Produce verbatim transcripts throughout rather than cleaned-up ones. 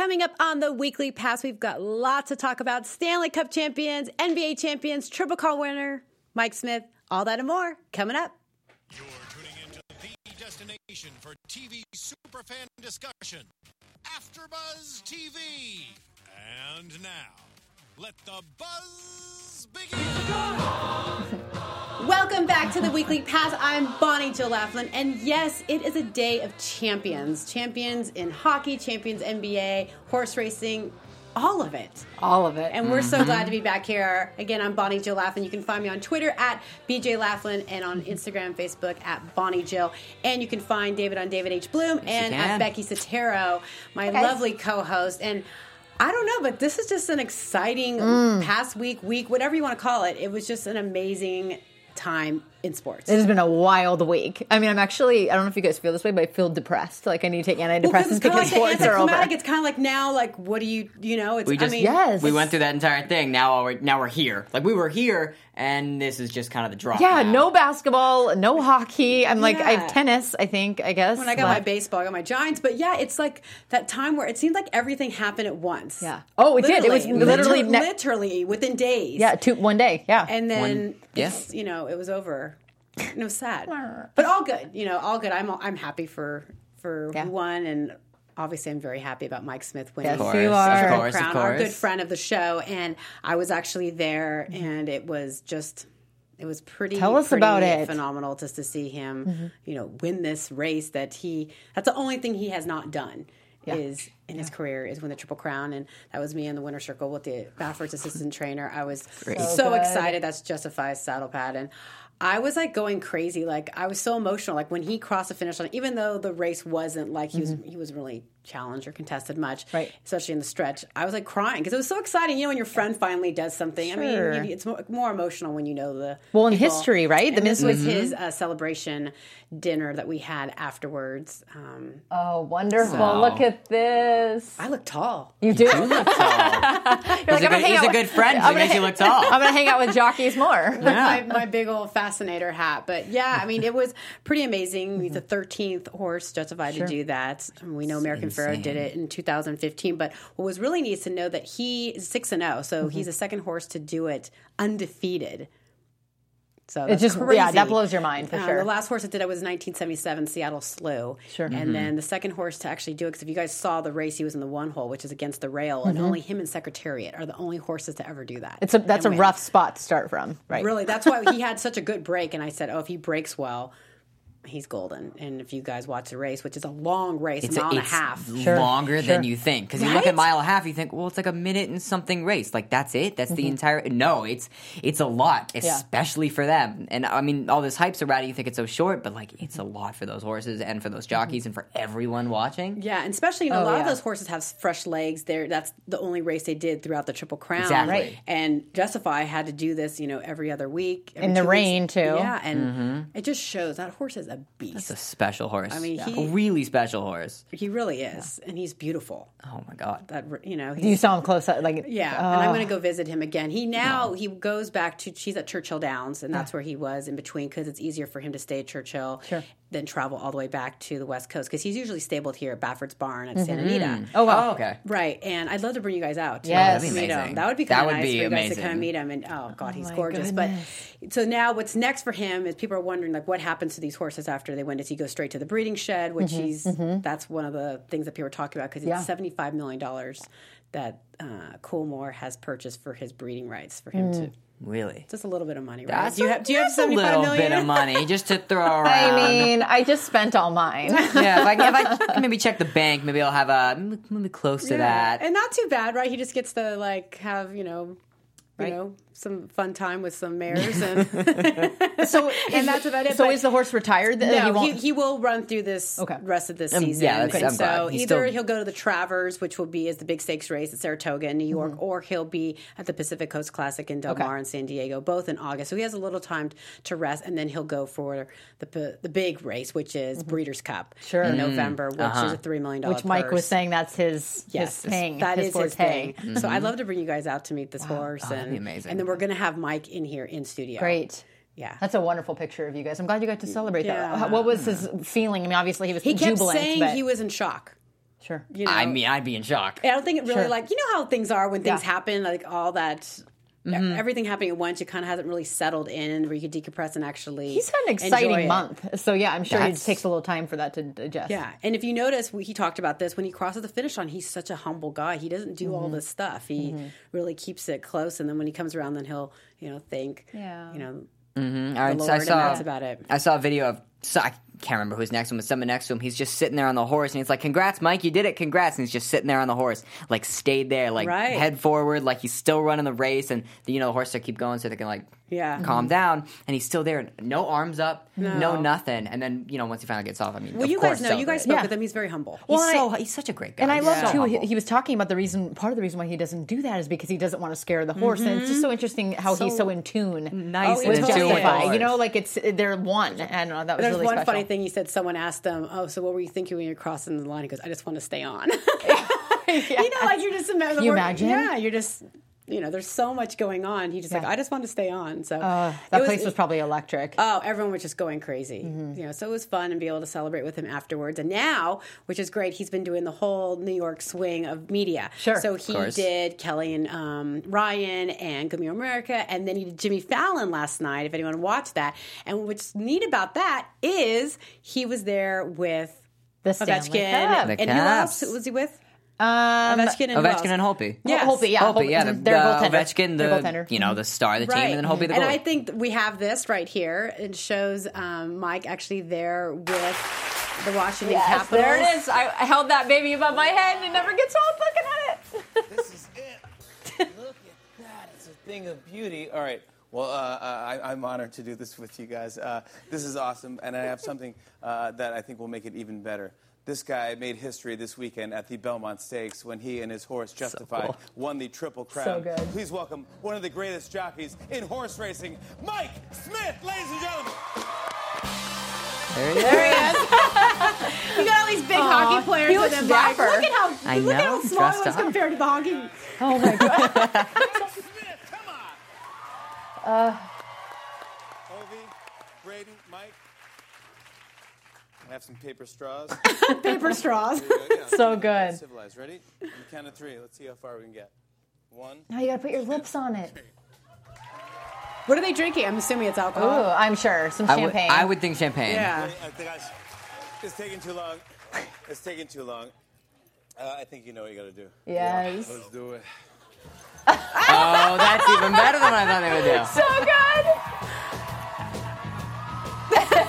Coming up on the Weekly Pass, we've got lots to talk about. Stanley Cup champions, N B A champions, Triple Crown winner, Mike Smith, all that and more coming up. You're tuning into the destination for T V superfan discussion, AfterBuzz T V. And now, let the buzz begin. Welcome back to the Weekly Pass. I'm Bonnie Jill Laughlin, and yes, it is a day of champions. Champions in hockey, champions N B A, horse racing, all of it. All of it. And we're so glad to be back here. Again, I'm Bonnie Jill Laughlin. You can find me on Twitter at B J Laughlin and on Instagram, Facebook at Bonnie Jill. And you can find David on David H. Bloom and at Becky Sotero, my Okay. lovely co-host. And I don't know, but this is just an exciting Mm. past week, week, whatever you want to call it. It was just an amazing time in sports. It has been a wild week. I mean, I'm actually, I don't know if you guys feel this way, but I feel depressed. Like I need to take antidepressants Well, because sports are over. It's kind of like now, like, what do you, you know, it's, We just I mean, yes. we went through that entire thing. Now we're now we're here. Like we were here, and this is just kind of the drop. Yeah, now. no basketball, no hockey. I'm like, I Yeah. have tennis, I think, I guess. When I got my but- baseball, I got my Giants. But yeah, it's like that time where it seemed like everything happened at once. Yeah. Oh, it did. It was literally liter- ne- literally within days. Yeah, two, one day. Yeah. And then One- yeah. it's, you know, it was over. And it was sad. But all good. You know, all good. I'm I'm happy for for Yeah. who won, and obviously I'm very happy about Mike Smith winning. Yes, Of course, you are. of course, Crown, of our course. good friend of the show, and I was actually there, and it was just, it was pretty. Tell us pretty about it. Phenomenal just to see him, you know, win this race that he. That's the only thing he has not done. Is in his career is win the Triple Crown, and that was me in the winner's circle with the Baffert's assistant trainer. I was Great. so, So good. excited. That's Justifies saddle pad, and I was like going crazy. Like I was so emotional. Like when he crossed the finish line, even though the race wasn't like he was, he wasn't really challenged or contested much, Right. especially in the stretch. I was like crying because it was so exciting. You know, when your friend finally does something. Sure. I mean, you, it's more, more emotional when you know the Well, in people. history, right? The And this mis- was his uh, celebration dinner that we had afterwards. Um, Oh, wonderful. So- Look at this. I look tall. You do? You look tall. You're He's, like, a I'm good, gonna hang he's out a with- good friend. I'm He gonna makes you hang- look tall. I'm going to hang out with jockeys more. my, my big old fascinator hat. But yeah, I mean, it was pretty amazing. He's the thirteenth horse justified Sure. to do that. And we know American Pharoah did it in two thousand fifteen. But what was really neat is to know that he is six and oh. So he's the second horse to do it undefeated. So It that's just, crazy. yeah, that blows your mind for Uh, sure. The last horse that did it was nineteen seventy-seven Seattle Slew. Sure. And then the second horse to actually do it, because if you guys saw the race, he was in the one hole, which is against the rail, and only him and Secretariat are the only horses to ever do that. Mm-hmm. It's a, that's a and win. rough spot to start from, right? Really, that's why he had such a good break. And I said, oh, if he breaks well, he's golden. And if you guys watch the race, which is a long race, It's a mile and a it's half. Sure, longer sure. than you think. Because you look Right? at mile and a half, you think, well, it's like a minute and something race. Like that's it. That's Mm-hmm. the entire. No, it's it's a lot, especially for them. And I mean, all this hype's around it. You think it's so short, but like it's a lot for those horses and for those jockeys and for everyone watching. Yeah, and especially, you know, a Oh, lot yeah. of those horses have fresh legs. They're, that's the only race they did throughout the Triple Crown. Exactly. Right. And Justify had to do this, you know, every other week. every In the two rain, weeks. too. Yeah, and it just shows that horse is a beast. It's a special horse. I mean, a he- really special horse. He really is, and he's beautiful. Oh my god. That you know, he's, You saw him close up, like yeah. oh. And I'm going to go visit him again. He now he goes back to she's at Churchill Downs, and that's where he was in between because it's easier for him to stay at Churchill Sure. than travel all the way back to the West Coast because he's usually stabled here at Baffert's Barn at Santa Anita. Oh, wow. Oh, okay. Right, and I'd love to bring you guys out. To Yes. meet That'd be him. amazing. That would be That kind of would nice be for you guys to amazing. kind of meet him. And oh god, he's my gorgeous. goodness. But so now, what's next for him is people are wondering like what happens to these horses after they win. Does he go straight to the breeding shed? Which he's that's one of the things that people are talking about because it's Yeah. seventy five million dollars that uh, Coolmore has purchased for his breeding rights for him to. Really? Just a little bit of money, right? That's do you a- have do you have that's a seventy five little million? bit of money just to throw around. I mean, I just spent all mine. yeah, if I, if I can maybe check the bank, maybe I'll have a maybe close to Yeah. that. And not too bad, right? He just gets to like have you know. You Right. know, some fun time with some mares, and So, and that's about it. So But- is the horse retired? That No, he he, want- he will run through this Okay. rest of this Um, season. yeah, that's- and I'm so glad. He's either still- he'll go to the Travers, which will be as the big stakes race at Saratoga in New York, or he'll be at the Pacific Coast Classic in Del Okay. Mar in San Diego, both in August. So he has a little time to rest, and then he'll go for the the big race, which is Breeders' Cup Sure. in Mm. November, which is a three million dollars which Mike was saying that's his Yes, his thing. that his is his forte. thing. So I'd love to bring you guys out to meet this horse, Oh, that'd and be amazing. and then we're going to have Mike in here in studio. Great. Yeah. That's a wonderful picture of you guys. I'm glad you got to celebrate Yeah. that. What was his feeling? I mean, obviously he was He kept jubilant. saying but he was in shock. Sure. You know, I mean, I'd be in shock. I don't think it really Sure. like you know how things are when things Yeah. happen, like all that. Mm-hmm. Everything happening at once, it kind of hasn't really settled in where you could decompress and actually. He's had an exciting enjoy it. month. So, yeah, I'm sure That's- it takes a little time for that to digest. Yeah, and if you notice, we- he talked about this when he crosses the finish line. He's such a humble guy. He doesn't do Mm-hmm. all this stuff. He really keeps it close, and then when he comes around, then he'll you know thank Yeah. you know Mm-hmm. I, the Lord, I and saw. that's about it. I saw a video of. So I can't remember who's next to him, but someone next to him. He's just sitting there on the horse, and he's like, "Congrats, Mike, you did it! Congrats!" And he's just sitting there on the horse, like stayed there, like Right. head forward, like he's still running the race, and you know the horse to keep going so they can like Yeah. calm down. And he's still there, no arms up, no, No. nothing. And then you know once he finally gets off, I mean, Well, of you course guys know, you guys celebrate. spoke Yeah. with him. He's very humble. He's Well, so I- he's such a great guy. And I He's love so too. He, humble. he was talking about the reason. Part of the reason why he doesn't do that is because he doesn't want to scare the horse, and it's just so interesting how he's So so in tune. nice Oh, and with in in tune tune with the Justify. horse. You know, like it's they're one, and uh, that was There's really one special. funny thing he said. Someone asked him, "Oh, so what were you thinking when you're crossing the line?" He goes, "I just want to stay on." You know, like you're just imagine. you imagine? Yeah, you're just. You know, there's so much going on. He just like, Yeah. I just want to stay on. So Uh, it that place was probably electric. Oh, everyone was just going crazy. Mm-hmm. You know, so it was fun and be able to celebrate with him afterwards. And now, which is great, he's been doing the whole New York swing of media. Sure. So he course. did Kelly and um, Ryan and Good Morning America, and then he did Jimmy Fallon last night. If anyone watched that, and what's neat about that is he was there with The Stanley Ovechkin, Cup. The and who Caps. else was he with? Um, Ovechkin and who else? Ovechkin and Holtby. Yes. Holtby, yeah, Holtby, yeah, the, they're the goaltender. Ovechkin, They're the goaltender. you know the star of the team, Right. and then Holtby the And goalie. I think we have this right here. It shows um, Mike actually there with the Washington Yes, Capitals. there it is. I, I held that baby above my head and it never gets off looking at it. This is it. Look at that. It's a thing of beauty. All right. Well, uh, I, I'm honored to do this with you guys. Uh, this is awesome, and I have something uh, that I think will make it even better. This guy made history this weekend at the Belmont Stakes when he and his horse Justified cool. won the Triple Crown. So good. Please welcome one of the greatest jockeys in horse racing, Mike Smith, ladies and gentlemen. there he is. There he is. You got all these big hockey players he with looks him. Like, dapper. look at how I look at know, how small he dressed was up. compared to the hockey. Oh my god. Smith, come on. Uh, Ovi, Braden, Mike. I have some paper straws. Paper straws. Yeah, So good. Civilized. Ready? On the count of three. Let's see how far we can get. One. now you gotta put your lips on it. What are they drinking? I'm assuming it's alcohol. Ooh, I'm sure some I would, champagne. I would think champagne. Yeah. I think I, it's taking too long. It's taking too long. Uh, I think you know what you got to do. Yes. Let's do it. Oh, that's even better than I thought they would do. So good.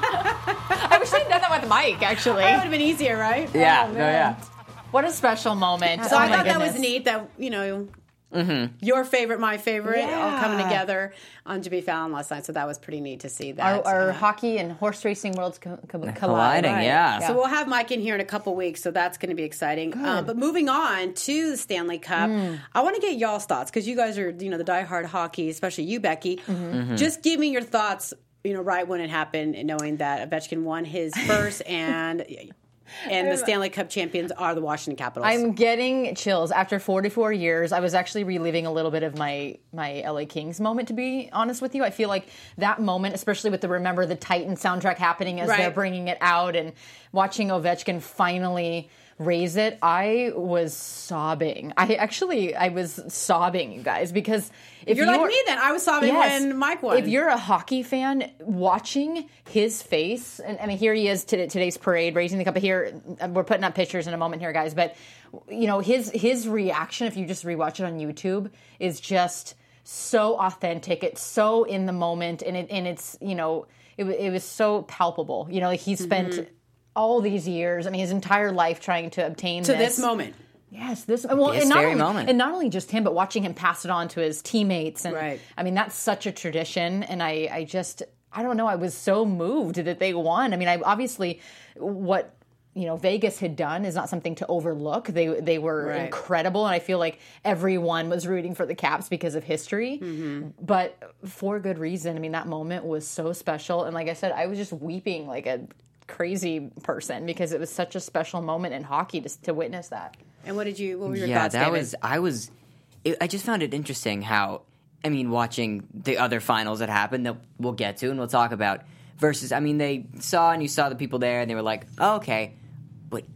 I wish they'd done that with Mike. Actually, That would have been easier, right? Yeah, Oh, no, man. yeah. What a special moment. So oh I my thought that was goodness. neat that, you know, Mm-hmm. your favorite, my favorite, all coming Yeah. together on Jimmy Fallon last night. So that was pretty neat to see that. Our, our Uh, hockey and horse racing worlds co- co- collide. colliding, Right. yeah. So we'll have Mike in here in a couple weeks, so that's going to be exciting. Uh, but moving on to the Stanley Cup, I want to get y'all's thoughts because you guys are, you know, the diehard hockey, especially you, Becky. Mm-hmm. Just give me your thoughts, you know, right when it happened, and knowing that Ovechkin won his first and. And the Stanley Cup champions are the Washington Capitals. I'm getting chills after forty-four years. I was actually reliving a little bit of my my L A Kings moment, to be honest with you. I feel like that moment, especially with the Remember the Titan soundtrack happening as Right. they're bringing it out and watching Ovechkin finally raise it, I was sobbing. I actually, I was sobbing, you guys, because if You're like me then. I was sobbing when Mike won. If you're a hockey fan, watching his face, and I mean, here he is to today's parade, raising the cup. Here, we're putting up pictures in a moment here, guys. But you know, his his reaction, if you just rewatch it on YouTube, is just so authentic. It's so in the moment, and it and it's you know, it it was so palpable. You know, like he spent. Mm-hmm. all these years, I mean, his entire life trying to obtain to this. this moment. Yes, this well, This and not very only, moment. and not only just him, but watching him pass it on to his teammates, and Right. I mean, that's such a tradition, and I, I just, I don't know, I was so moved that they won. I mean, I obviously what you know Vegas had done is not something to overlook. They they were Right. incredible, and I feel like everyone was rooting for the Caps because of history, Mm-hmm. but for good reason. I mean, that moment was so special, and like I said, I was just weeping like a crazy person because it was such a special moment in hockey to, to witness that. And what did you? What were your Yeah, thoughts, that David? was. I was. It, I just found it interesting how. I mean, watching the other finals that happened that we'll get to and we'll talk about. Versus, I mean, they saw and you saw the people there and they were like, oh, okay, but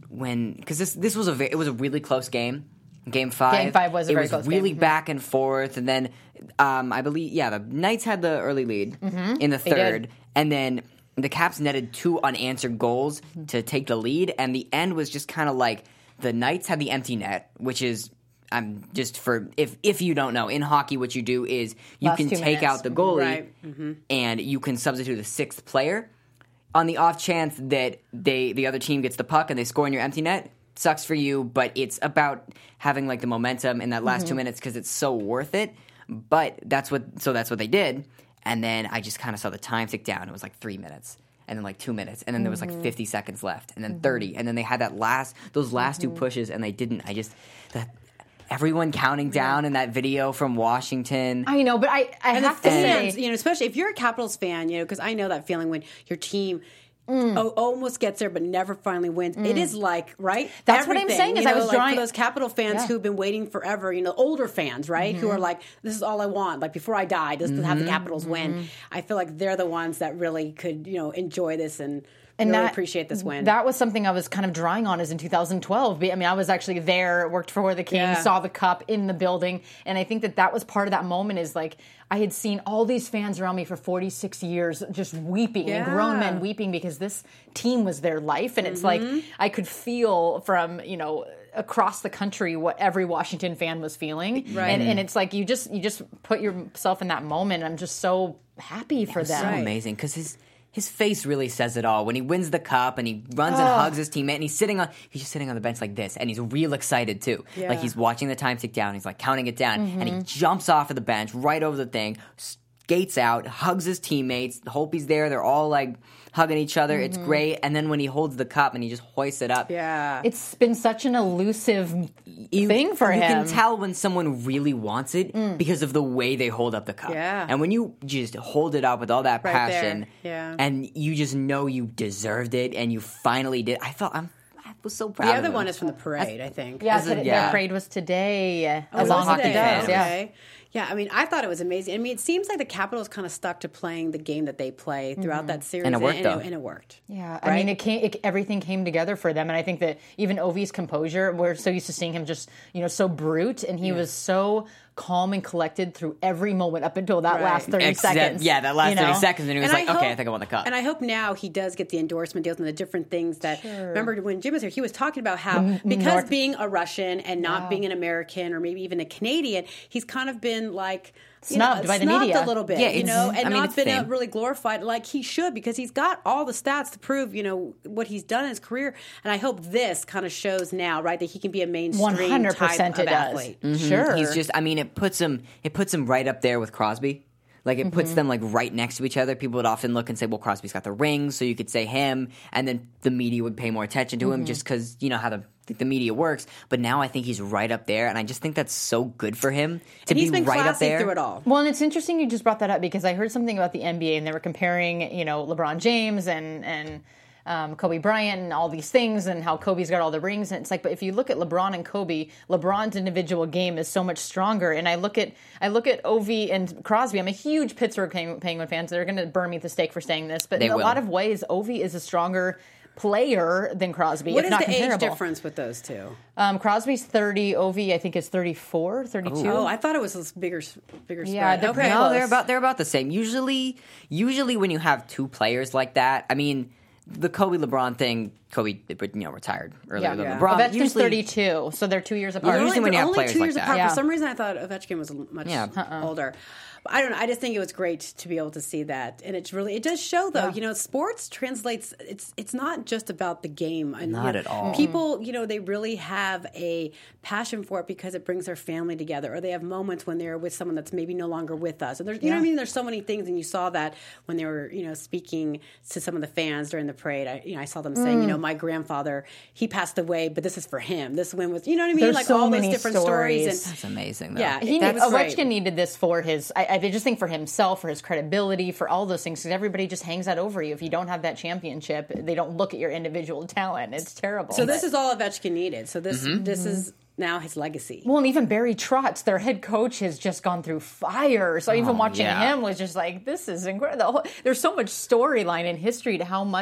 when because this this was a ve- it was a really close game. Game five. Game five was a it very was close really game. back and forth, and then um, I believe yeah the Knights had the early lead Mm-hmm. in the They third, did. and then the Caps netted two unanswered goals to take the lead, and the end was just kind of like the Knights had the empty net, which is um, just for if if you don't know in hockey, what you do is you Last can two take minutes. out the goalie Right. Mm-hmm. and you can substitute a sixth player on the off chance that they the other team gets the puck and they score in your empty net. Sucks for you, but it's about having like the momentum in that last Mm-hmm. two minutes because it's so worth it. But that's what so that's what they did, and then I just kind of saw the time tick down. It was like three minutes, and then like two minutes, and then there was like Mm-hmm. fifty seconds left, and then thirty, and then they had that last those last Mm-hmm. two pushes, and they didn't. I just that everyone counting down in that video from Washington. I know, but I, I And the have to fans, say, you know, especially if you're a Capitals fan, you know, because I know that feeling when your team Mm. o- almost gets there but never finally wins. It is like, right? That's what I'm Everything, saying is you I know, was like drawing- for those Capital fans Yeah. Mm-hmm. who've been waiting forever, you know, older fans, right? Who are like, this is all I want. Like before I die, just to have the Capitals win. I feel like they're the ones that really could, you know, enjoy this and, And really that- appreciate this win. that was something I was kind of drawing on is in two thousand twelve. I mean, I was actually there, worked for the Kings, Yeah. saw the cup in the building, and I think that that was part of that moment is like I had seen all these fans around me for forty-six years just weeping and grown Yeah. men weeping because this team was their life. And it's like I could feel from, you know, across the country what every Washington fan was feeling. Right. And, and it's like you just you just put yourself in that moment. I'm just so happy for them. So amazing because his his face really says it all when he wins the cup and he runs and hugs his teammate and he's sitting on he's just sitting on the bench like this and he's real excited too. Yeah. Like he's watching the time tick down. He's like counting it down and Mm-hmm. he jumps off of the bench right over the thing, skates out, hugs his teammates. Hope he's there. They're all like hugging each other. It's great. And then when he holds the cup and he just hoists it up, yeah. It's been such an elusive you, thing for you him. can tell when someone really wants it because of the way they hold up the cup. Yeah. And when you just hold it up with all that Right passion, there. Yeah. and you just know you deserved it, and you finally did. I felt I'm, I was so proud. the of other him. one is from the parade, I think. Yeah, As a- today- yeah. their parade was today, uh, Oh, as it all was hockey today? fans. Yeah. Okay. Yeah, I mean, I thought it was amazing. I mean, it seems like the Capitals kind of stuck to playing the game that they play throughout that series, And it worked, and, though. and it worked. Yeah, I Right? mean, it came, it, everything came together for them, and I think that even Ovi's composure, we're so used to seeing him just, you know, so brute, and he was so calm and collected through every moment up until that Right. last thirty Except- seconds. Yeah, that last you know? thirty seconds, and he was And like, "Okay, hope- I think I won the cup." And I hope now he does get the endorsement deals and the different things that. Remember when Jim was here, he was talking about how because North- being a Russian and not Yeah. being an American or maybe even a Canadian, he's kind of been like. you Snubbed know, by the snubbed media. a little bit, Yeah, you it's- know, and I mean, not it's been uh fame. really glorified like he should because he's got all the stats to prove, you know, what he's done in his career. And I hope this kind of shows now, right, that he can be a mainstream one hundred percent type it of does. athlete. Sure, He's just. I mean, it puts him. It puts him right up there with Crosby. Like it puts them like right next to each other. People would often look and say, "Well, Crosby's got the rings," so you could say him, and then the media would pay more attention to him just because you know how the the media works. But now I think he's right up there, and I just think that's so good for him to And he's be been right up classy there through it all. Well, and it's interesting you just brought that up because I heard something about the N B A and they were comparing, you know, LeBron James and and um, Kobe Bryant and all these things and how Kobe's got all the rings. And it's like, but if you look at LeBron and Kobe, LeBron's individual game is so much stronger. And I look at I look at Ovi and Crosby. I'm a huge Pittsburgh Peng- Penguin fan, so they're going to burn me at the stake for saying this. But They in a will. lot of ways, Ovi is a stronger player than Crosby. What if is not the age comparable. difference with those two? Um, Crosby's thirty. Ovi, I think, is thirty-four, thirty-two. Oh, I thought it was this bigger, bigger Yeah, spread. they're Okay. No, close. they're about they're about the same. Usually, usually when you have two players like that, I mean, the Kobe LeBron thing, Kobe, you know, retired earlier Yeah, than yeah. LeBron. Ovechkin's usually, thirty-two, so they're two years apart. They're usually only, when you they're have only players two like years that. apart. Yeah. For some reason, I thought Ovechkin was much Yeah. older. But I don't know. I just think it was great to be able to see that, and it's really it does show though. Yeah. You know, sports translates. It's it's not just about the game. And, Not you know, at all. People, you know, they really have a passion for it because it brings their family together, or they have moments when they're with someone that's maybe no longer with us. And there's, you know, what I mean, there's so many things, and you saw that when they were, you know, speaking to some of the fans during the parade. I, you know, I saw them saying, Mm. you know, my grandfather, he passed away, but this is for him. This win was, you know what I mean, There's like so all those many different stories. stories. That's And amazing. Though. yeah, He that need, was great. Ovechkin needed this for his. I, I just think for himself, for his credibility, for all those things. Because everybody just hangs that over you. If you don't have that championship, they don't look at your individual talent. It's terrible. So this is all Ovechkin needed. So this Mm-hmm. this is now his legacy. well, and even Barry Trotz, their head coach, has just gone through fire. So even watching yeah. him was just like, this is incredible. There's so much storyline and history to how much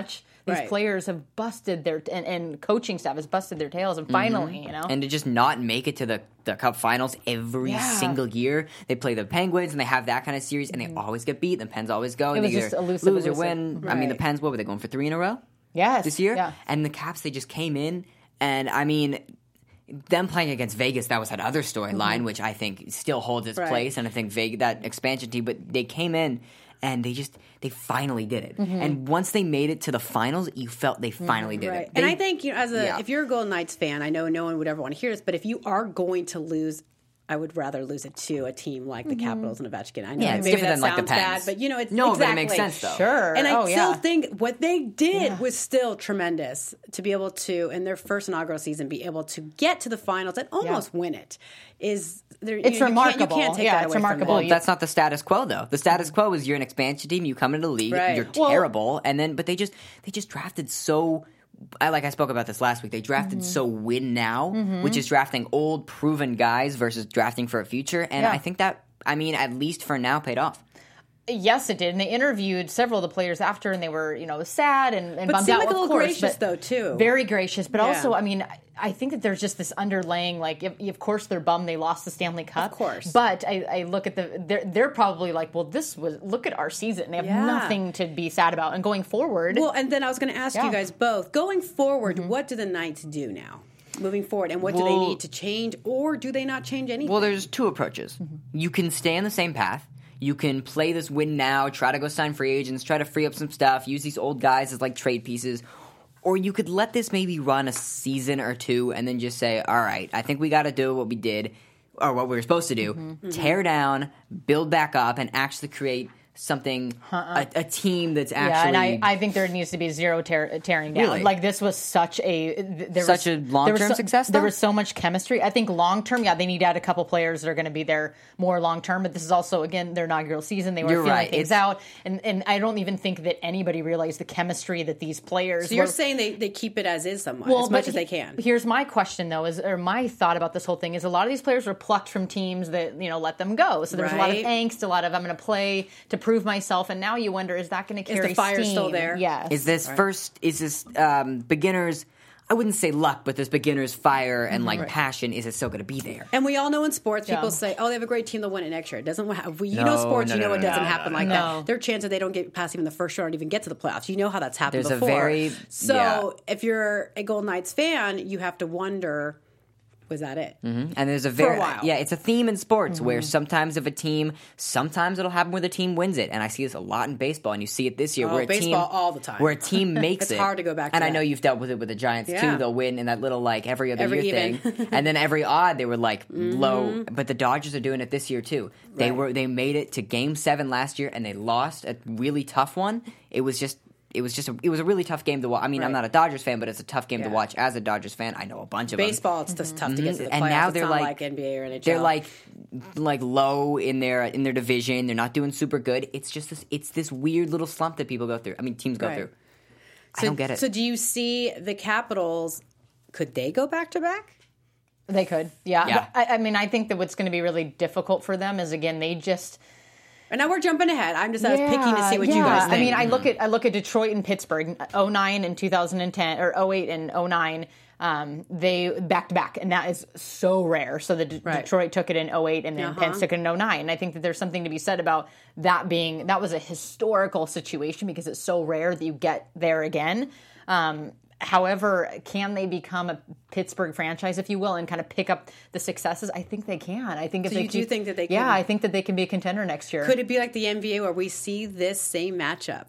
These Right. players have busted their and, and coaching staff has busted their tails, and finally, you know, And to just not make it to the, the Cup Finals every Yeah. single year. They play the Penguins, and they have that kind of series, and they always get beat. The Pens always go. It and was they just either elusive, lose or elusive. win. I mean, the Right. Pens, what were they going for, three in a row yes, this year? yeah. And the Caps, they just came in, and I mean... Them playing against Vegas, that was that other storyline, which I think still holds its Right. place, and I think Vegas, that expansion team, but they came in and they just they finally did it. And once they made it to the finals, you felt they finally did Right. it. And They- I think, you know, as a yeah. if you're a Golden Knights fan, I know no one would ever want to hear this, but if you are going to lose, I would rather lose it to a team like the Capitals and Ovechkin. I know Yeah, it's maybe different that than, like, the sounds bad, Pens. but you know, it's No, but it exactly. makes sense, though. Sure. And I oh, still yeah. think what they did Yeah. was still tremendous to be able to, in their first inaugural season, be able to get to the finals and almost win it. Is there? It's you, you remarkable. Can't, you can't take Yeah, that it's away from remarkable. them. You- That's not the status quo, though. The status quo is you're an expansion team. You come into the league, Right. you're Well- terrible, and then but they just they just drafted so. I like I spoke about this last week. They drafted Mm-hmm. so win now, which is drafting old, proven guys versus drafting for a future, and Yeah. I think that I mean at least for now paid off. Yes, it did. And they interviewed several of the players after, and they were, you know, sad and, and But bummed seemed out. like a of little course, gracious, but though, too. Very gracious, but Yeah. also, I mean, I- I think that there's just this underlying, like, if, of course they're bummed they lost the Stanley Cup. Of course. But I, I look at the, they're, they're probably like, well, this was, look at our season. They have Yeah. nothing to be sad about. And going forward. Well, and then I was going to ask Yeah. you guys both, going forward, what do the Knights do now? Moving forward, and what do they Well- need to change, or do they not change anything? Well, there's two approaches. You can stay on the same path. You can play this win now, try to go sign free agents, try to free up some stuff, use these old guys as like trade pieces. Or you could let this maybe run a season or two and then just say, all right, I think we got to do what we did or what we were supposed to do. Mm-hmm. Tear down, build back up, and actually create something, a, a team that's yeah, actually... and I, I think there needs to be zero tear, tearing down. Really? Like this was such a th- there Such was, a long-term there was so, success, There though? was so much chemistry. I think long term, yeah, they need to add a couple players that are going to be there more long term. But this is also again their inaugural season. They were You're feeling right. things It's- out, and and I don't even think that anybody realized the chemistry that these players. so you're were, saying they, they keep it as is somewhat, well, as much but as they he- can. Here's my question though, is or my thought about this whole thing is a lot of these players were plucked from teams that you know let them go. So there's a lot of Right. angst, a lot of I'm going to play to prove myself, and now you wonder is that going to Is carry the fire steam? still there? Yes. Is this first, is this um, beginner's, I wouldn't say luck, but this beginner's fire and like passion, is it still going to be there? And we all know in sports, people Yeah. say, "Oh, they have a great team; they'll win it next year." It doesn't. Ha- you No, know sports, no, you know no, it no, doesn't no, happen no, like no. that. There are chances they don't get past even the first round, or even get to the playoffs. You know how that's happened There's a before. very- so yeah. if you're a Golden Knights fan, you have to wonder, was that it? And there's a very a while. yeah, it's a theme in sports Mm-hmm. where sometimes if a team, sometimes it'll happen where the team wins it, and I see this a lot in baseball, and you see it this year Oh, where a baseball team all the time. where a team makes It's it. hard to go back to and I that. know you've dealt with it with the Giants Yeah. too. They'll win in that little like every other Every year even. thing, and then every odd they were like low. But the Dodgers are doing it this year too. They Right. were they made it to Game Seven last year, and they lost a really tough one. It was just. It was just a, it was a really tough game to watch. I mean, I'm Right. not a Dodgers fan, but it's a tough game Yeah. to watch as a Dodgers fan. I know a bunch of them. Baseball, it's just tough to get to the playoffs. And now It's they're not like- like N B A or N H L. They're like like low in their in their division. They're not doing super good. It's just this it's this weird little slump that people go through. I mean, teams go Right. through. I So- don't get it. So do you see the Capitals? Could they go back to back? They could, yeah. Yeah. But I, I mean, I think that what's going to be really difficult for them is again they just And now we're jumping ahead. I'm just I was Yeah, picking to see what you yeah. guys think. I mean, I look at I look at Detroit and Pittsburgh, oh nine and two thousand ten, or oh eight and oh nine. Um, they back to back, and that is so rare. So the D- Right. Detroit took it in oh eight, and then Uh-huh. Penn took it in oh nine. And I think that there's something to be said about that being that was a historical situation because it's so rare that you get there again. Um, However, can they become a Pittsburgh franchise, if you will, and kind of pick up the successes? I think they can. I think if So they you do keep- think that they Yeah, can- I think that they can be a contender next year. Could it be like the N B A where we see this same matchup?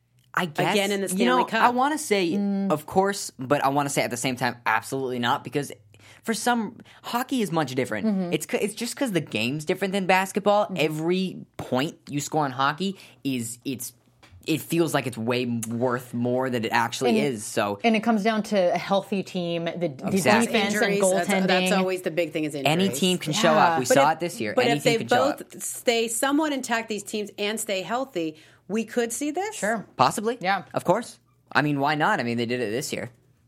I guess Again in the you know, Stanley Cup. I want to say, Mm. of course, but I want to say at the same time, absolutely not, because for some, hockey is much different. Mm-hmm. It's c- it's just because the game's different than basketball. Every point you score in hockey is it's it feels like it's way worth more than it actually And- is. So And it comes down to a healthy team, the, the Exactly. defense Injuries, and that's, goaltending. that's always the big thing is injuries. any team can show Yeah. up. We But saw if- it this year. But any if team they can show up. both stay somewhat intact, these teams, and stay healthy, we could see this? Sure. Possibly. Yeah. Of course. I mean, why not? I mean, they did it this year.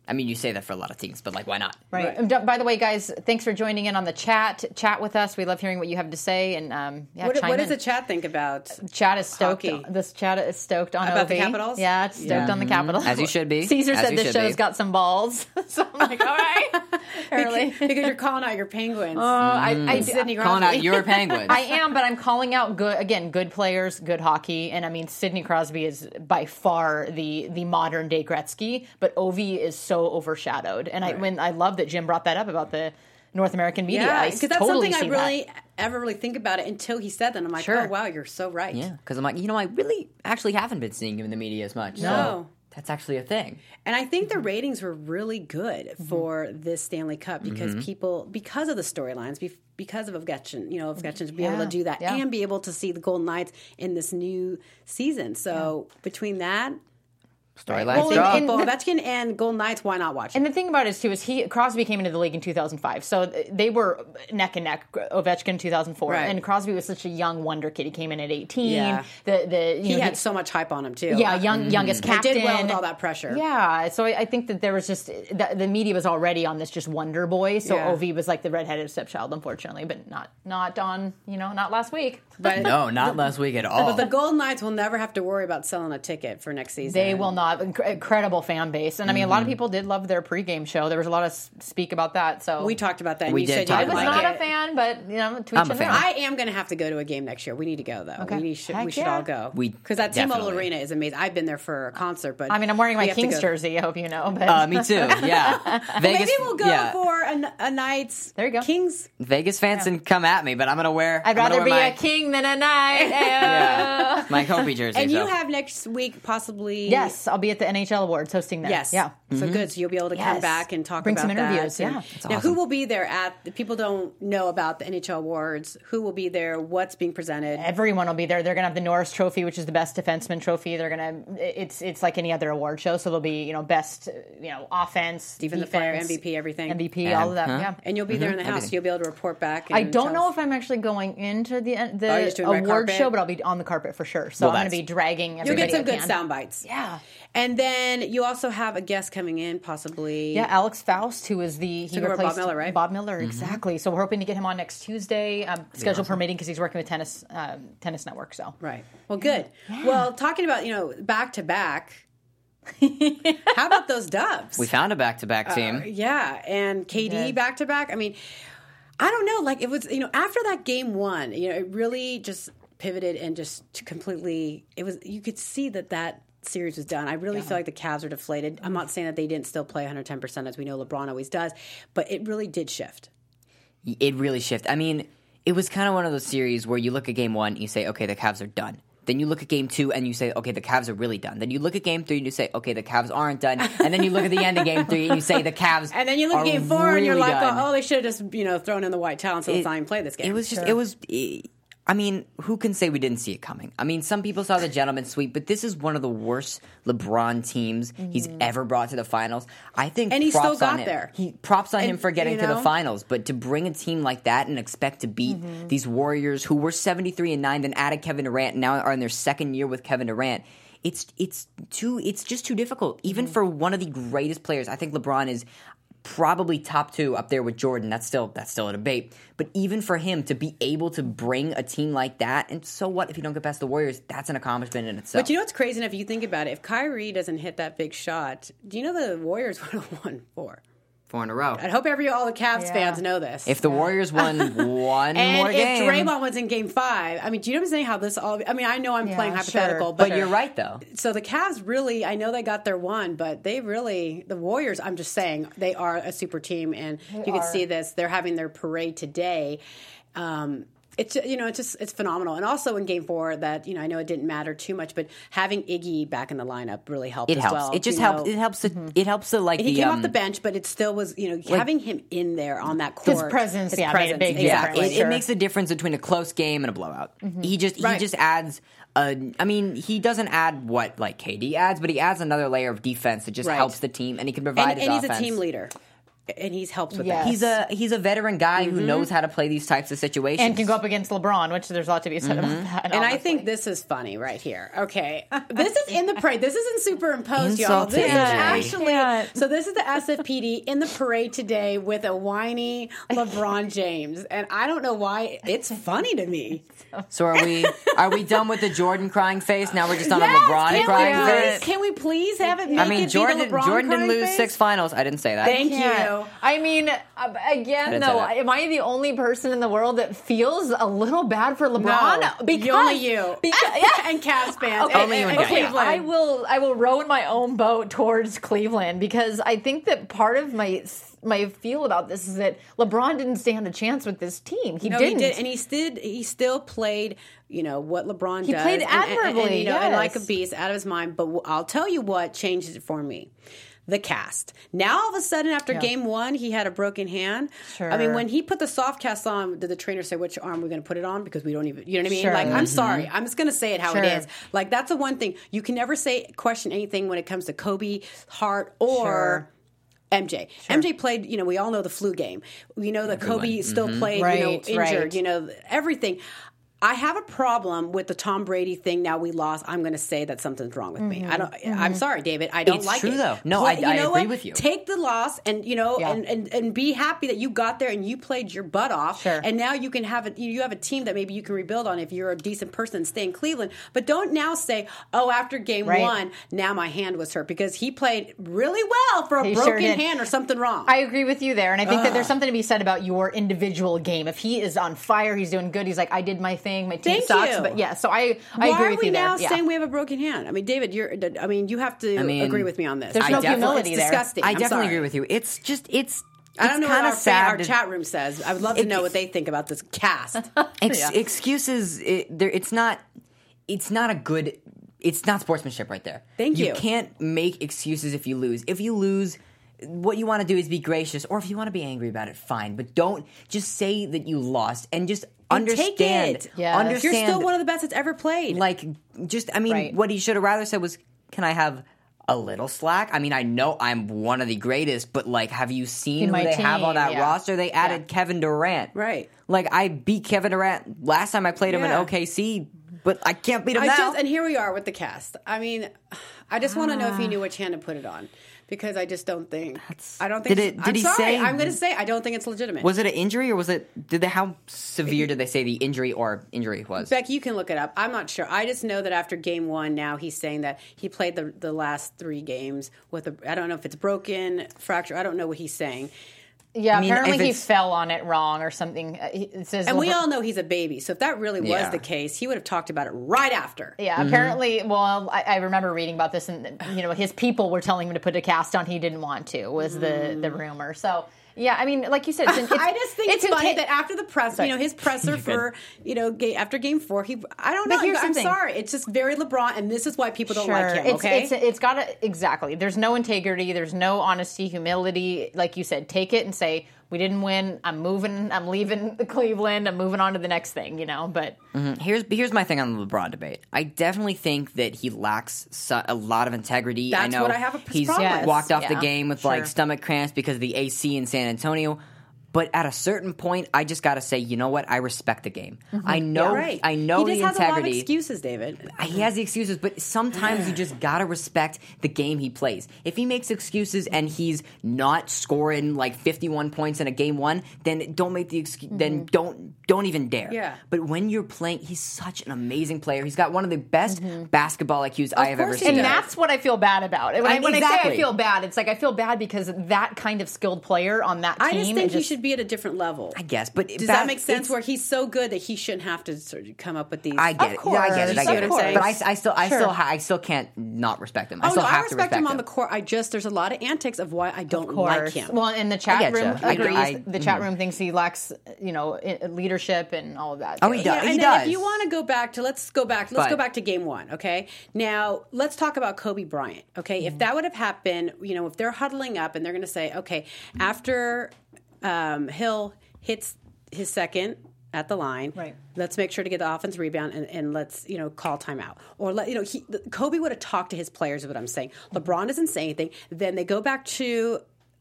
I mean, you say that for a lot of teams, but like, why not? Right. Right. And d- by the way, guys, thanks for joining in on the chat. Chat with us. We love hearing what you have to say. And um, yeah, What, chime what in. does the chat think about? Chat is stoked. Hockey? This chat is stoked on About O V. the Capitals? Yeah, it's stoked Yeah. on the Capitals. As you should be. Caesar As said you this should show's be. got some balls. So I'm like, all right. Apparently. Because you're calling out your Penguins. Uh, I, I, Sidney Calling Crosby. out your Penguins. I am, but I'm calling out good again, good players, good hockey, and I mean Sidney Crosby is by far the the modern day Gretzky, but Ovi is so overshadowed. And I when I love that Jim brought that up about the North American media. Yeah, I because that's totally something I see really that. ever really think about it until he said that. And I'm like, Sure. oh wow, you're so right. Yeah, because I'm like, you know, I really actually haven't been seeing him in the media as much. No. So that's actually a thing. And I think the ratings were really good for this Stanley Cup because Mm-hmm. people, because of the storylines, be- because of Ovechkin, you know, Ovechkin to be able Yeah, to do that yeah. and be able to see the Golden Knights in this new season. So between that, Storylines well, draw. and, and Ovechkin and Golden Knights, why not watch it? And the thing about it is too is he Crosby came into the league in two thousand five, so they were neck and neck. Ovechkin in two thousand four, Right. and Crosby was such a young wonder kid. He came in at eighteen. Yeah. The the you He know, had so much hype on him too. yeah young youngest He captain. did well with all that pressure. Yeah, so I, I think that there was just the, the media was already on this just wonder boy. So Yeah. O V was like the redheaded stepchild, unfortunately, but not not on you know not last week. But No, not last week at all. But the Golden Knights will never have to worry about selling a ticket for next season. They will not. Inc- incredible fan base, and I mean, a lot of people did love their pregame show. There was a lot of s- speak about that. So We talked about that. And We you did said you talk I didn't was about like not it. a fan, but you know, tweet I'm a you fan. know. I am going to have to go to a game next year. We need to go though. Okay. We should. Heck we should yeah. all go. We because that T-Mobile definitely. Arena is amazing. I've been there for a concert, but I mean, I'm wearing we my have to Kings go. jersey. I hope you know. But Uh, me too. Yeah, Vegas. Maybe we'll go yeah. for a, a night's There you go. Kings. Vegas fans can come at me, but I'm gonna wear. I'd I'm gonna rather be wear my, a king than a knight. yeah, my Kobe jersey. And you so. have next week possibly. Yes, I'll be at the N H L Awards hosting there. Yes. Yeah. So good. So you'll be able to come Yes. back and talk Bring about some interviews, that. And yeah. That's now, awesome. who will be there at? People don't know about the N H L awards. Who will be there? What's being presented? Everyone will be there. They're going to have the Norris Trophy, which is the best defenseman trophy. They're going to. It's it's like any other award show. So there'll be you know best you know offense, Defensive player, M V P, everything. M V P, Yeah. all of that. Huh? Yeah. And you'll be there in the house. Everything. You'll be able to report back. I and don't tell know us. if I'm actually going into the Oh, the you're just doing red award carpet? show, but I'll be on the carpet for sure. So Well, I'm going to that's- be dragging You'll everybody. get some I good can. sound bites. Yeah. And then you also have a guest coming in, possibly. Yeah, Alex Faust, who is the he Took over Bob replaced Miller, right? Bob Miller, exactly. So we're hoping to get him on next Tuesday, um, schedule permitting, because he's working with Tennis um, Tennis Network. So Right. Well, good. Well, talking about, you know, back to back, how about those Dubs? We found a back-to-back team. Yeah. And K D did. back to back. I mean, I don't know. Like, it was, you know, after that game one, you know, it really just pivoted and just completely, it was, you could see that that series was done. I really feel like the Cavs are deflated. I'm not saying that they didn't still play one hundred ten percent as we know LeBron always does, but it really did shift. It really shifted. I mean, it was kind of one of those series where you look at game one and you say, okay, the Cavs are done. Then you look at game two and you say, okay, the Cavs are really done. Then you look at game three and you say, okay, the Cavs aren't done. And then you look at the end of game three and you say the Cavs And then you look are at game four really and you're like, done. oh, they should have just, you know, thrown in the white towel and so let's It- not even play this game. It was just, it was, it, I mean, who can say we didn't see it coming? I mean, some people saw the gentleman's sweep, but this is one of the worst LeBron teams he's ever brought to the finals. I think, And he props still got on him. there. He props on him And, for getting you to the know? finals, but to bring a team like that and expect to beat these Warriors who were seventy-three and nine, then added Kevin Durant, and now are in their second year with Kevin Durant. It's it's too it's just too difficult, even for one of the greatest players. I think LeBron is probably top two up there with Jordan. That's still that's still a debate. But even for him to be able to bring a team like that, and so what if you don't get past the Warriors? That's an accomplishment in itself. But you know what's crazy enough? You think about it. If Kyrie doesn't hit that big shot, do you know the Warriors would have won four? Four in a row. I hope every all the Cavs Yeah. fans know this. If the Warriors won one and more if game, Draymond was in Game Five, I mean, do you know what I'm saying? How this all? I mean, I know I'm Yeah, playing sure. hypothetical, but but, you're right though. So the Cavs really, I know they got their one, but they really, the Warriors, I'm just saying, they are a super team, and you can are. see this. They're having their parade today. Um, it's you know it's just it's phenomenal, and also in Game Four that you know I know it didn't matter too much, but having Iggy back in the lineup really helped. It as helps. Well, it just you helps. know. It helps. The, It helps the like He the came um, off the bench, but it still was, you know, having him in there on that His court. presence, yeah, made a big Yeah, exactly. difference. it, Sure. it makes a difference between a close game and a blowout. He just Right. he just adds. A, I mean, he doesn't add what like K D adds, but he adds another layer of defense that just Right. helps the team, and he can provide And, his and he's offense. a team leader. and he's helped with Yes. that. He's a he's a veteran guy Mm-hmm. who knows how to play these types of situations And can go up against LeBron, which there's a lot to be said Mm-hmm. about that. And I honestly. think this is funny right here. Okay. This is in the parade. This isn't superimposed, y'all. Insult to This is injury. actually. Yeah. So this is the S F P D in the parade today with a whiny LeBron James. And I don't know why. It's funny to me. So are we are we done with the Jordan crying face? Now we're just on Yes, a LeBron can crying we, face? Can we please have it make I mean, it Jordan be the LeBron Jordan didn't crying lose face? six finals. I didn't say that. Thank Yeah. you. I mean, uh, again, didn't though, say that. am I the only person in the world that feels a little bad for LeBron? No, because only you. Because, yeah. and Cavs fans. Okay, Only you and and Cavs. Cleveland. I will. I will row in my own boat towards Cleveland because I think that part of my my feel about this is that LeBron didn't stand a chance with this team. He No, didn't. he did, and he still he still played. You know what LeBron He does. played and- and- and, admirably, you know, and like a yes. beast, out of his mind. But w- I'll tell you what changed it for me. The cast. Now all of a sudden, after Yeah. game one, he had a broken hand. Sure. I mean, when he put the soft cast on, did the trainer say which arm we're going to put it on? Because we don't even, you know what I mean? Sure. Like, I'm Mhm. sorry. I'm just going to say it how Sure. it is. Like, that's the one thing. You can never say, question anything when it comes to Kobe, Hart, or. Sure. M J. M J played, you know, we all know the flu game. We know that Kobe still played, you know, Right, injured, right. you know, everything. I have a problem with the Tom Brady thing. Now we lost. I'm going to say that something's wrong with me. I don't. I'm sorry, David. I don't It's like true, it. though. No, Play- I- I you know agree what? with you. Take the loss, and you know, Yeah. and, and and be happy that you got there and you played your butt off. Sure. And now you can have a you have a team that maybe you can rebuild on if you're a decent person and stay in Cleveland. But don't now say, oh, after game Right. one, now my hand was hurt because he played really well for a He sure broken did. hand or something wrong. I agree with you there, and I think that there's something to be said about your individual game. If he is on fire, he's doing good. He's like, I did my thing. My team Thank sucks, you. but yeah. So I, I Why agree are with we you there. now Yeah. saying we have a broken hand? I mean, David, you're. I mean, you have to I mean, agree with me on this. There's I no definitely- humility it's there. disgusting. I I'm definitely sorry. agree with you. It's just it's. I don't know it's what kind our, of fan, sad. our to- chat room says. I would love to It- know what they think about this cast. Ex- Yeah. Excuses. It, there, it's not. It's not a good. It's not sportsmanship right there. Thank you. You can't make excuses if you lose. If you lose, what you want to do is be gracious, or if you want to be angry about it, fine. But don't just say that you lost and just And take understand. it. Yes. Understand. You're still one of the best that's ever played. Like, just I mean, Right. what he should have rather said was, "Can I have a little slack?" I mean, I know I'm one of the greatest, but like, have you seen In who my they have on team, that yeah. roster? They added Yeah. Kevin Durant. Right. Like, I beat Kevin Durant last time I played him in Yeah. O K C, but I can't beat him I now. just and here we are with the cast. I mean, I just want to know if he knew which hand to put it on because I just don't think. I don't think. Did it- I'm did he sorry. say- I'm going to say I don't think it's legitimate. Was it an injury, or was it? Did they? How severe did they say the injury or injury was? Becky, you can look it up. I'm not sure. I just know that after game one, now he's saying that he played the the last three games with a. I don't know if it's broken, fracture. I don't know what he's saying. Yeah, I mean, apparently if he it's- fell on it wrong or something. Uh, he- It says, And we LeBron- all know he's a baby. So if that really was Yeah. the case, he would have talked about it right after. Yeah, apparently. Well, I, I remember reading about this, and you know, his people were telling him to put a cast on. He didn't want to. Was the the rumor? So yeah, I mean, like you said, it's, it's, I just think it's, funny inta- that after the press, you know, his presser for, you know, ga- after game four, he, I don't know. But here's I'm the thing. sorry. It's just very LeBron, and this is why people don't Sure. like him, It's, okay? it's it's got to exactly. There's no integrity. There's no honesty, humility. Like you said, take it and say, we didn't win. I'm moving. I'm leaving Cleveland. I'm moving on to the next thing. You know, but Here's here's my thing on the LeBron debate. I definitely think that he lacks so, a lot of integrity. I That's know what I have a he's problem with. walked off Yeah, the game with sure. like stomach cramps because of the A C in San Antonio. But at a certain point, I just got to say, you know what? I respect the game. I know, Yeah, right. I know he the just has a lot of integrity. excuses, David. He has the excuses, but sometimes you just gotta respect the game he plays. If he makes excuses and he's not scoring like fifty-one points in a game one, then don't make the excuse. Then don't don't even dare. Yeah. But when you're playing, he's such an amazing player. He's got one of the best basketball I Qs I have ever course he seen. and does. that's what I feel bad about. When, I, I- when I say I exactly. feel bad, it's like I feel bad because that kind of skilled player on that team. I just it think he should be at a different level. I guess, but Does that make sense? Where he's so good that he shouldn't have to sort of come up with these. I get it. Yeah, I get it. I You see get what it. I'm saying? But I, I still, I Sure. still, ha- I still can't not respect him. I Oh still no, have I respect, to respect him on the court. I just there's a lot of antics of why I don't like course. him. Well, in the chat get room ya. I- agrees. I- the chat room thinks he lacks, you know, i- leadership and all of that. Oh, too. he Yeah, does. and he then does. if you want to go back to let's go back let's But- go back to game one, okay? Now let's talk about Kobe Bryant, okay? Mm-hmm. If that would have happened, you know, if they're huddling up and they're going to say, okay, after um, Hill hits his second at the line, Right. let's make sure to get the offense rebound and, and let's you know call timeout or let you know he, Kobe would have talked to his players. Is what I'm saying. LeBron doesn't say anything. Then they go back to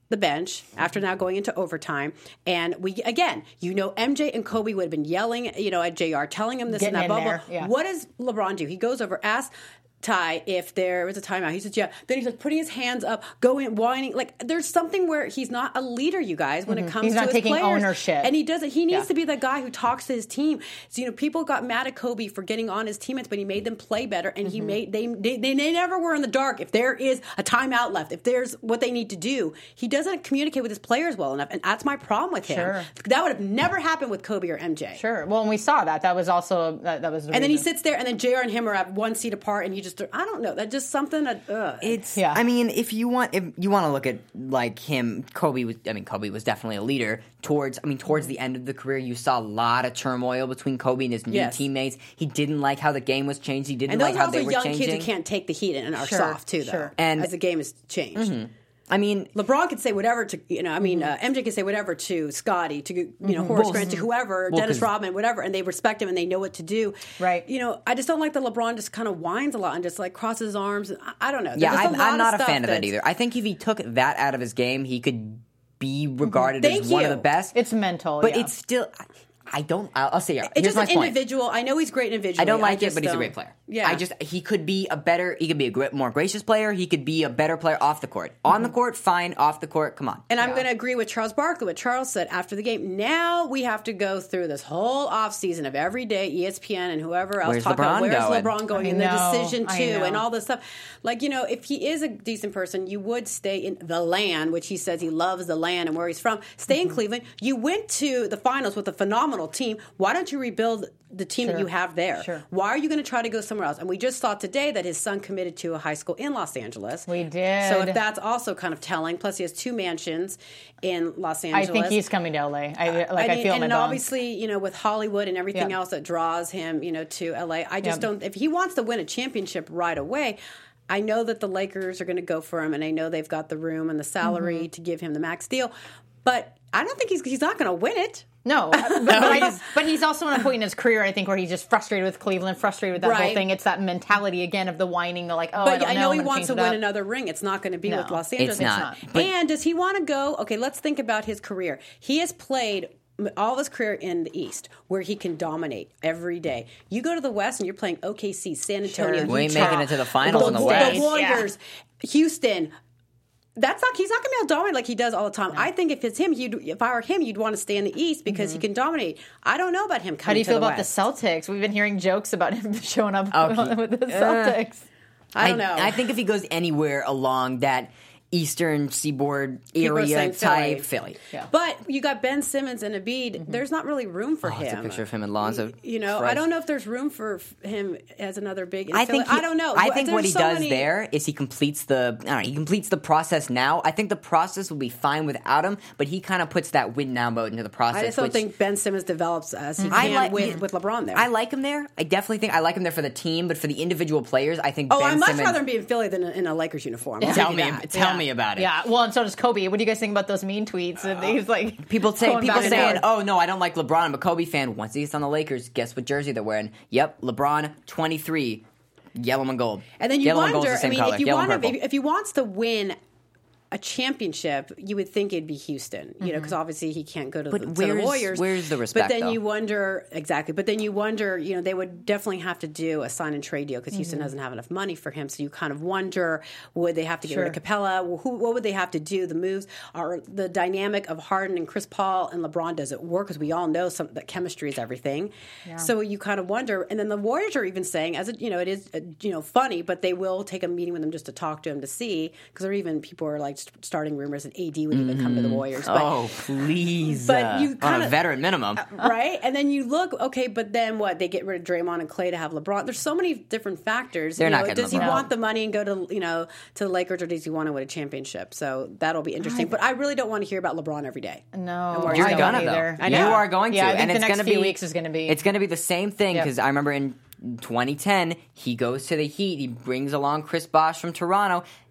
the bench after now going into overtime. And we, again, you know, M J and Kobe would have been yelling, you know, at J R, telling him this Getting and that, in blah, blah. there, yeah. What does LeBron do? He goes over, asks Ty if there was a timeout. He says, yeah. Then he's like putting his hands up, going, whining. Like, there's something where he's not a leader, you guys, when mm-hmm. it comes he's to not his taking players. ownership. And he doesn't. He needs yeah. to be the guy who talks to his team. So, you know, people got mad at Kobe for getting on his teammates, but he made them play better. And mm-hmm. he made, they, they, they never were in the dark. If there is a timeout left, if there's what they need to do, he doesn't communicate with his players well enough. And that's my problem with him. Sure. That would have never happened with Kobe or M J. Sure. Well, and we saw that. That was also, that, that was the And reason. then he sits there, and then J R and him are at one seat apart, and you just, I don't know, that just something that, ugh. It's, Yeah. I mean, if you want, if you want to look at like him, Kobe was, I mean, Kobe was definitely a leader towards, I mean, towards the end of the career, you saw a lot of turmoil between Kobe and his new Yes. teammates. He didn't like how the game was changed. He didn't And those like are how also they were young changing. kids who can't take the heat and are Sure, soft too, though, sure. And- as the game has changed. Mm-hmm. I mean, LeBron could say whatever to, you know, I mean, uh, M J could say whatever to Scotty, to, you know, Horace Well, Grant, to whoever, well, Dennis 'cause- Rodman, whatever, and they respect him and they know what to do. Right. You know, I just don't like that LeBron just kind of whines a lot and just like crosses his arms. I, I don't know. yeah, There's just I'm, a lot I'm not a stuff fan of that that's- either. I think if he took that out of his game, he could be regarded Thank as one you. of the best. It's mental, but yeah. it's still. I, I don't. I'll, I'll say. It's Here's just my an point. individual. I know he's great individually. I don't like I it, but he's a don't- great player. Yeah. I just he could be a better. He could be a gr- more gracious player. He could be a better player off the court. On the court, fine. Off the court, come on. And I'm going to agree with Charles Barkley, what Charles said after the game. Now we have to go through this whole offseason of every day, E S P N and whoever else Where's talking about LeBron where's going? LeBron going I and the know, decision I too know. and all this stuff. Like, you know, if he is a decent person, you would stay in the land, which he says he loves the land and where he's from. Stay Mm-hmm. in Cleveland. You went to the finals with a phenomenal team. Why don't you rebuild the team Sure. that you have there? Sure. Why are you going to try to go somewhere else? And we just saw today that his son committed to a high school in Los Angeles. We did. So if that's also kind of telling, plus he has two mansions in Los Angeles. I think he's coming to L A. I, like, I, mean, feel and in my bones. obviously, you know, with Hollywood and everything Yeah. else that draws him, you know, to L A. I just Yeah. don't. If he wants to win a championship right away, I know that the Lakers are going to go for him, and I know they've got the room and the salary Mm-hmm. to give him the max deal. But I don't think he's he's not going to win it. No, but, but, I, but he's also at a point in his career, I think, where he's just frustrated with Cleveland, frustrated with that Right. whole thing. It's that mentality again of the whining, the like, oh, I But don't I know, know I'm he gonna wants to change it win up. another ring. It's not going to be No, with Los Angeles. it's not. not. But- And does he want to go? Okay, let's think about his career. He has played all of his career in the East, where he can dominate every day. You go to the West, and you're playing O K C, San Antonio, Sure. We ain't Utah, making it to the finals in the West. The Warriors, Houston. That's not. He's not going to be able to dominate like he does all the time. I think if it's him, you'd, if I were him, you'd want to stay in the East because he can dominate. I don't know about him coming. How do you to feel the about West. the Celtics? We've been hearing jokes about him showing up Okay. with the Uh, Celtics. I don't know. I think if he goes anywhere along that Eastern Seaboard People are area saying type, Philly. Philly. Yeah. But you got Ben Simmons and Embiid. There's not really room for Oh, him. it's a picture of him and Lonzo. You know, I Christ. don't know if there's room for f- him as another big. in I Philly. think he, I don't know. I think what There's he so does many- there is he completes the. I don't know, he completes the process now. I think the process will be fine without him, but he kind of puts that win now mode into the process. I just don't which, think Ben Simmons develops as he I can like- with, with LeBron there. I like him there. I definitely think I like him there for the team, but for the individual players, I think. oh, Ben I'd much Simmons, rather him be in Philly than in a Lakers uniform. I'll Tell give you me, that. tell Yeah. me about it. Yeah, well, and so does Kobe. What do you guys think about those mean tweets? And he's like, People say going people back and saying, forth. "Oh no, I don't like LeBron." I'm a Kobe fan. Once he gets on the Lakers, guess what jersey they're wearing? Yep, LeBron, twenty-three, yellow and gold. And then you yellow and gold's wonder. the same I mean, color. if you yellow and want to, purple. if, if he wants to win a championship, you would think it'd be Houston, you know, because obviously he can't go to, But the, to the where's- Warriors. where's the respect, But then though? you wonder exactly. But then you wonder, you know, they would definitely have to do a sign and trade deal because Houston doesn't have enough money for him. So you kind of wonder, would they have to get rid of Sure. Capella? Who, what would they have to do? The moves are the dynamic of Harden and Chris Paul and LeBron. Does it work? Because we all know some that chemistry is everything. So you kind of wonder. And then the Warriors are even saying, as it, you know, it is uh, you know funny, but they will take a meeting with him just to talk to him to see because there are even people are like st- starting rumors that A D would even come to the Warriors. But, oh please, but uh, you on kinda- a veteran minimum. right? And then you look, okay, but then what? They get rid of Draymond and Clay to have LeBron. There's so many different factors. They're you not know, getting does he LeBron. want the money and go to you know to the Lakers, or does he want to win a championship? So that'll be interesting. But I really don't want to hear about LeBron every day. No, where You're I he's don't gonna though. either. I You know. are going to, Yeah, I think and the it's next gonna few be weeks is gonna be- It's going to be the same thing Yep. because I remember in twenty ten he goes to the Heat. He brings along Chris Bosh from Toronto,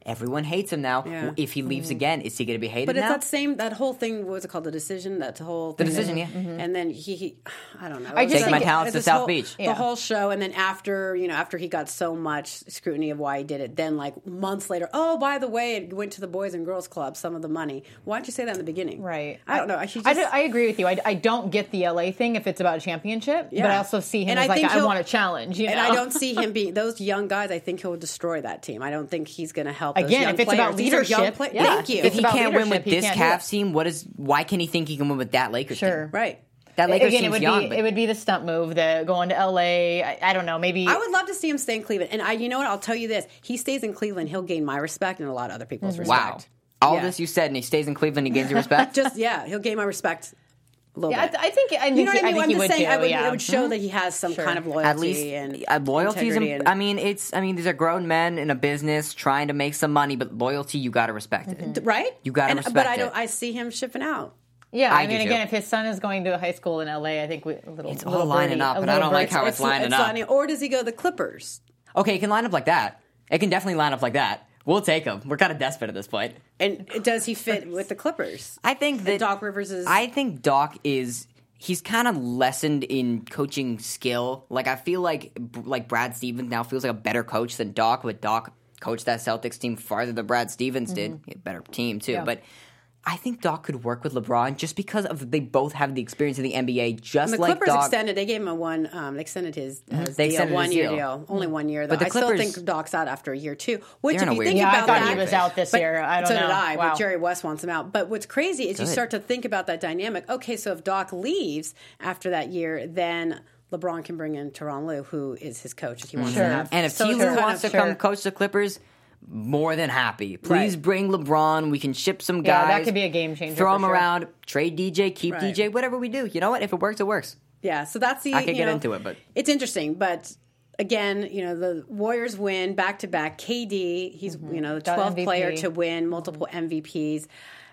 Everyone hates him now. Yeah. If he leaves mm-hmm. again, is he going to be hated But it's now? that same, that whole thing, what was it called? The decision? That whole The thing decision, that, yeah. Mm-hmm. And then he, he, I don't know. I just Take my talents to South whole, Beach. The Yeah. whole show, and then after, you know, after he got so much scrutiny of why he did it, then like months later, oh, by the way, it went to the Boys and Girls Club, some of the money. Why don't you say that in the beginning? Right. I don't know. I, just, I, do, I agree with you. I, I don't get the L A thing if it's about a championship, Yeah. but I also see him And as I like, think I he'll- want a challenge. You know? And I don't see him being those young guys. I think he'll destroy that team. I don't think he's going to help. Those Again, young if it's players. about These are young leadership, play- yeah. Thank you. If he about can't win with leadership, he this can't do Cavs it. team, what is? Why can he think he can win with that Lakers Sure. team? Right. That Lakers Again, it team's would young. be but- it would be the stunt move, the going to L A. I, I don't know, maybe I would love to see him stay in Cleveland. And I, you know what? I'll tell you this: he stays in Cleveland, he'll gain my respect and a lot of other people's Mm-hmm. wow. respect. All Yeah. this you said, and he stays in Cleveland, he gains your respect. Just yeah, he'll gain my respect. A little Yeah, bit. I, I think I think You know he, what I mean? I think I'm he just would saying too. I would, yeah. it would show that he has some Sure. kind of loyalty At least and uh, loyalty is. integrity A, and- I mean, it's. I mean, these are grown men in a business trying to make some money, but loyalty, you got to respect it. right. You gotta And- respect But I it. don't. I see him shipping out. Yeah, I I, do mean, too. again, if his son is going to high school in L A, I think we, a little. It's little all lining birdie- up, a and I little don't like birdie- how it's lining up. lining- Or does he go to the Clippers? Okay, it can line up like that. It can definitely line up like that. We'll take him. We're kind of desperate at this point. And does he fit with the Clippers? I think that And Doc Rivers is. I think Doc is. He's kind of lessened in coaching skill. Like I feel like like Brad Stevens now feels like a better coach than Doc, but Doc coached that Celtics team farther than Brad Stevens did. He had a better team too, Yeah. but. I think Doc could work with LeBron just because of they both have the experience in the N B A. Just And the like Clippers Doc, extended. They gave him a one. Um, they extended his, uh, his They deal, extended his one year deal. deal. Only one year though. But the I still Clippers- think Doc's out after a year too. Which, They're in if a you weird think Yeah, I about thought that, he was out this but- year. I don't so know. did I. Wow. But Jerry West wants him out. But what's crazy is you Good. start to think about that dynamic. Okay, so if Doc leaves after that year, then LeBron can bring in Tyronn Lue, who is his coach if he wants Sure. to have. and if So T. it's Lue kind wants of- to come sure. coach the Clippers, more than happy. Please Right. bring LeBron. We can ship some Yeah, guys. that could be a game changer Throw for him sure. around. Trade D J. Keep Right. D J. Whatever we do. You know what? If it works, it works. Yeah, so that's the. I could you get know, into it, but- it's interesting. But again, you know, the Warriors win back to back. K D, he's you know the Got twelfth M V P. player to win multiple M V Ps.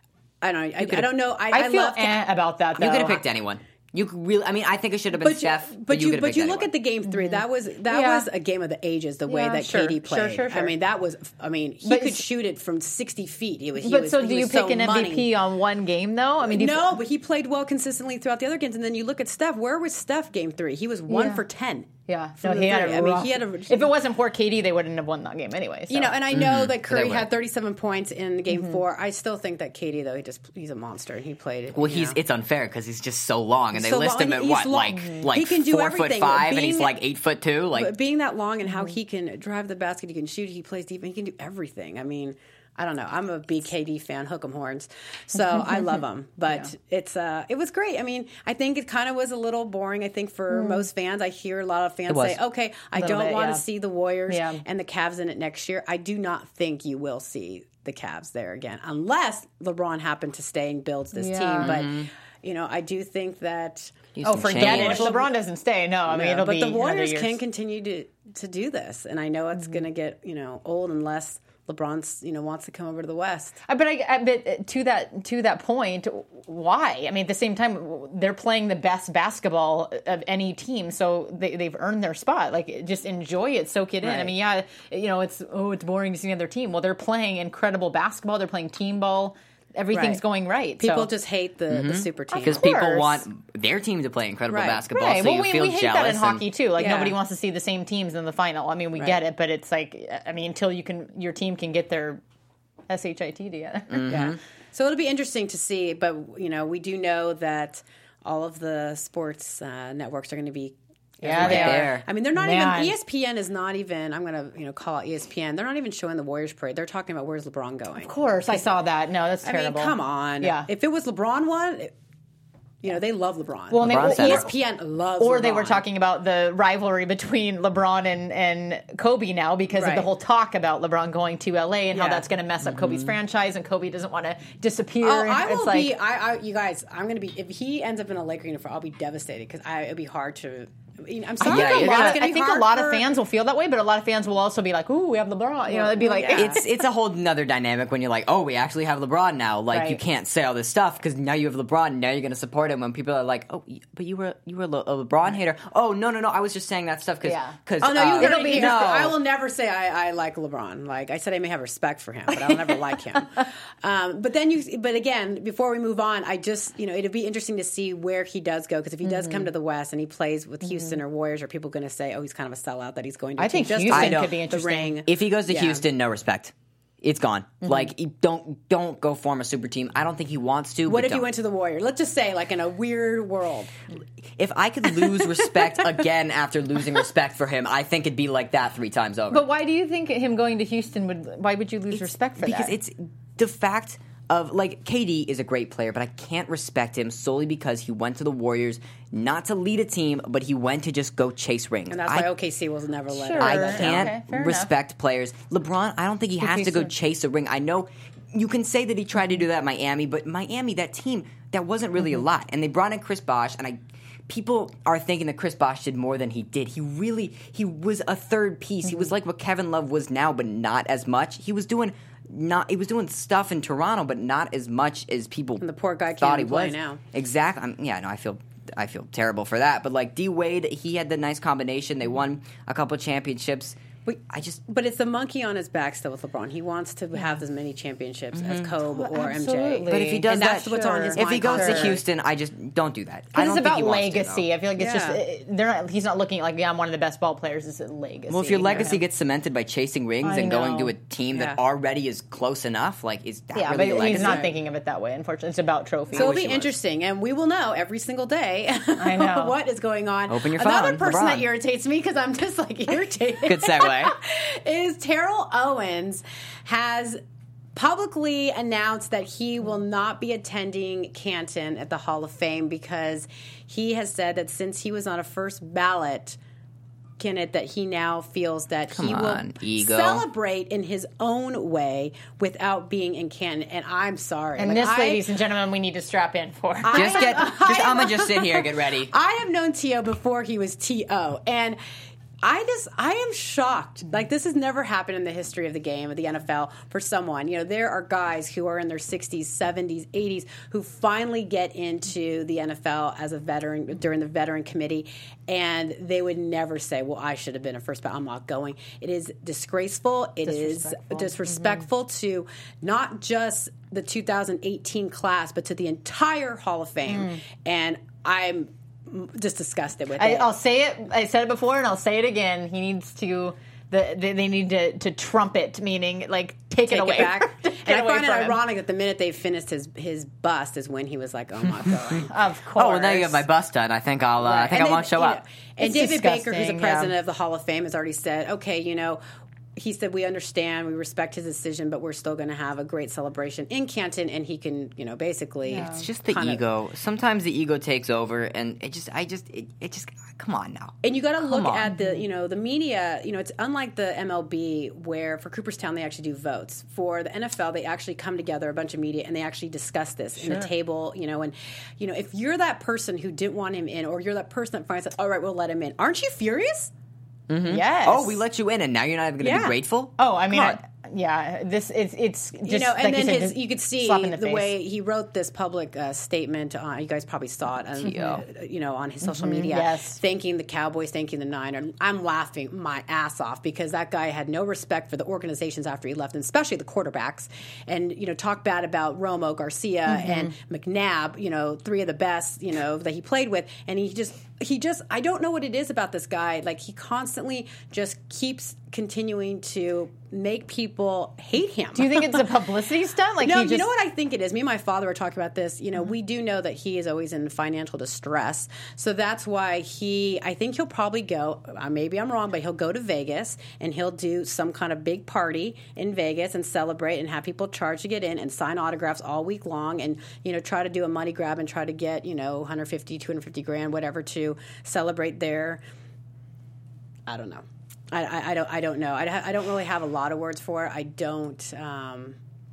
I don't. know. I, I don't know. I, I I feel love. eh about that. Though. You could have picked anyone. You could really. I mean, I think it should have been But you, Steph. but, But, you, you, could have but picked you anyone. look at the game three. That was that Yeah. was a game of the ages. The way Yeah, that sure, K D sure, played. sure, sure. I mean, that was. I mean, he But- could shoot it from sixty feet. He was. He But was, so, he do you was pick so an M V P money. on one game though? I mean, do you No, but he played well consistently throughout the other games. And then you look at Steph. Where was Steph game three? He was one Yeah. for ten. Yeah, from no, the he had three. a I mean, rough- he had a. If it wasn't for K D, they wouldn't have won that game anyway. So. You know, and I know Mm-hmm. that Curry would. had thirty-seven points in game Mm-hmm. four. I still think that K D though he just he's a monster and he played it. Well, you he's know. it's unfair because he's just so long, and they So list long, him at he's what, long. like like He can do four everything. foot five, and Being- he's like eight foot two. Like But being that long and how he can drive the basket, he can shoot, he plays deep, he can do everything. I mean, I don't know. I'm a big K D fan, hook 'em horns, so I love him. But it's uh, it was great. I mean, I think it kind of was a little boring. I think for most fans, I hear a lot of fans It was. say, "Okay, I Little don't bit, want yeah. to see the Warriors Yeah. and the Cavs in it next year." I do not think you will see the Cavs there again, unless LeBron happened to stay and builds this Yeah. team. But Mm-hmm. you know, I do think that. Use Oh, some forget change. it. If LeBron doesn't stay, no. I mean, Yeah, it'll but be the another Warriors years. can continue to to do this, and I know it's Mm-hmm. going to get you know old unless LeBron's you know wants to come over to the West. Uh, But I, I but to that to that point, why? I mean, at the same time, they're playing the best basketball of any team, so they, they've earned their spot. Like, just enjoy it, soak it in. I Right. mean, yeah, you know, it's oh, it's boring to see another team. Well, they're playing incredible basketball. They're playing team ball. Everything's Right. going right. People so. just hate the, the super team. because Of people course. want their team to play incredible Right. basketball, Right. so Well, you we, feel we hate jealous. that in and- hockey too. Like Yeah. nobody wants to see the same teams in the final. I mean, we Right. get it, but it's like, I mean, until you can, your team can get their S H I T together. Yeah. So it'll be interesting to see, but you know, we do know that all of the sports uh, networks are going to be. Yeah, they everywhere. are. There. I mean, they're not Man. even. E S P N is not even. I'm going to you know call it E S P N. They're not even showing the Warriors parade. They're talking about where's LeBron going. Of course, I saw that. No, that's I mean, terrible. come on. Yeah. If it was LeBron one, it- you know, they love LeBron. Well, and they- LeBron well, said E it. S P N loves. Or LeBron. they were talking about the rivalry between LeBron and, and Kobe now because of Right. the whole talk about LeBron going to L A and how Yeah. that's going to mess up Kobe's franchise, and Kobe doesn't want to disappear. Oh, I will it's like, be. I, I, you guys, I'm going to be. If he ends up in a Laker uniform, I'll be devastated because I it'd be hard to I'm sorry. I think, Yeah, a, lot, it's gonna I be think a hard lot for- of fans will feel that way, but a lot of fans will also be like, "Ooh, we have LeBron." You know, it'd be like, Yeah. It's it's a whole nother dynamic when you're like, oh, we actually have LeBron now. Like, Right. you can't say all this stuff because now you have LeBron. Now you're going to support him. When people are like, oh, but you were you were a Le- a LeBron hater. Oh, no, no, no. I was just saying that stuff because Yeah. Oh no, you uh, heard it'll it be- here. no. I will never say I, I like LeBron. Like I said, I may have respect for him, but I'll never like him. Um, but then you, but again, before we move on, I just you know it'd be interesting to see where he does go because if he does Mm-hmm. come to the West and he plays with Houston or Warriors, are people going to say, oh, he's kind of a sellout that he's going to? I a team think just Houston to could win be the interesting. ring. If he goes to Yeah. Houston, no respect. It's gone. Like, you don't don't go form a super team. I don't think he wants to. What but if he don't. went to the Warriors? Let's just say, like in a weird world. If I could lose respect again after losing respect for him, I think it'd be like that three times over. But why do you think him going to Houston would? Why would you lose respect for because that? it's the fact of like K D is a great player, but I can't respect him solely because he went to the Warriors not to lead a team, but he went to just go chase rings. And that's I, why O K C was never let Sure. him. I Okay, can't fair respect players. LeBron, I don't think he has to go Houston. chase a ring. I know you can say that he tried to do that at Miami, but Miami, that team, that wasn't really Mm-hmm. a lot. And they brought in Chris Bosh, and I people are thinking that Chris Bosh did more than he did. He really he was a third piece. He Mm-hmm. was like what Kevin Love was now, but not as much. He was doing not he was doing stuff in Toronto, but not as much as people And the poor guy can't thought he even play was. now. Exactly. I'm, yeah, no, I feel I feel terrible for that. But like D Wade, he had the nice combination. They won a couple championships. But I just But it's the monkey on his back still with LeBron. He wants to have as many championships as Kobe or M J. Absolutely. But if he does And that's that, what's on his if he mind goes to constantly. Houston, I just don't do that. I Because don't it's think he about wants to, legacy. though. I feel like it's Yeah. just they're not. He's not looking at like, yeah, I'm one of the best ball players. It's a legacy. Well, if your Yeah. legacy gets cemented by chasing rings I and going know. to a team that Yeah. already is close enough, like is that yeah, really a but legacy? he's not thinking of it that way. Unfortunately, it's about trophies. So it'll wish be he was. interesting, and we will know every single day I know. what is going on. Open your Another phone, person that LeBron. irritates me because I'm just like irritated. Good segue. is Terrell Owens has publicly announced that he will not be attending Canton at the Hall of Fame because he has said that since he was on a first ballot candidate, that he now feels that he Come will on, ego. celebrate in his own way without being in Canton. And I'm sorry. and Like, this, I- ladies and gentlemen, we need to strap in for. Just get. Just I'm gonna just sit here, get ready. I have known T O before he was T O, and I just I am shocked. Like this has never happened in the history of the game of the N F L for someone. You know, there are guys who are in their sixties, seventies, eighties who finally get into the N F L as a veteran during the veteran committee, and they would never say, "Well, I should have been a first ballot. I'm not going." It is disgraceful. It is Disrespectful. disrespectful to not just the two thousand eighteen class, but to the entire Hall of Fame. And I'm just disgusted with I, it. I'll say it. I said it before, and I'll say it again. He needs to. The, they, they need to, to trumpet, meaning like take, Take it away. it back. Take And I away find it from him. ironic that the minute they finished his his bust is when he was like, "Oh, I'm not going." Of course. Oh, well, now you have my bust done. I think I'll. Uh, I Right. think And I then, won't show you know, up. and It's David Baker, who's the disgusting, president yeah. of the Hall of Fame, has already said, "Okay, you know." He said, "We understand, we respect his decision, but we're still going to have a great celebration in Canton, and he can, you know, basically." It's just the kind of- ego. Sometimes the ego takes over, and it just, I just, it, it just, come on now. And you got to look on. at the, you know, the media. You know, it's unlike the M L B where for Cooperstown they actually do votes. For the N F L, they actually come together, a bunch of media, and they actually discuss this in the table. You know, and you know, if you're that person who didn't want him in, or you're that person that finds out, all right, we'll let him in. Aren't you furious? Yes. Oh, we let you in, and now you're not even going to Yeah. be grateful. Oh, I mean, Come on. I, yeah. This it's it's just You know, and like then you said, his, just you could see slap in the, the, face. way he wrote this public uh, statement. Uh, you guys probably saw it, on, uh, you know, on his social media, yes. thanking the Cowboys, thanking the Niners. I'm laughing my ass off because that guy had no respect for the organizations after he left, and especially the quarterbacks. And you know, talk bad about Romo, Garcia, and McNabb. You know, three of the best. You know that he played with, and he just. He just, I don't know what it is about this guy. Like, he constantly just keeps continuing to make people hate him. Do you think it's a publicity stunt? Like No, he you just, know what I think it is? Me and my father were talking about this. You know, we do know that he is always in financial distress. So that's why he, I think he'll probably go, uh, maybe I'm wrong, but he'll go to Vegas and he'll do some kind of big party in Vegas and celebrate and have people charge to get in and sign autographs all week long and, you know, try to do a money grab and try to get, you know, one hundred fifty, two hundred fifty grand, whatever, to celebrate their, I don't know. I, I, I don't. I don't know. I, I don't really have a lot of words for it. I don't. Um,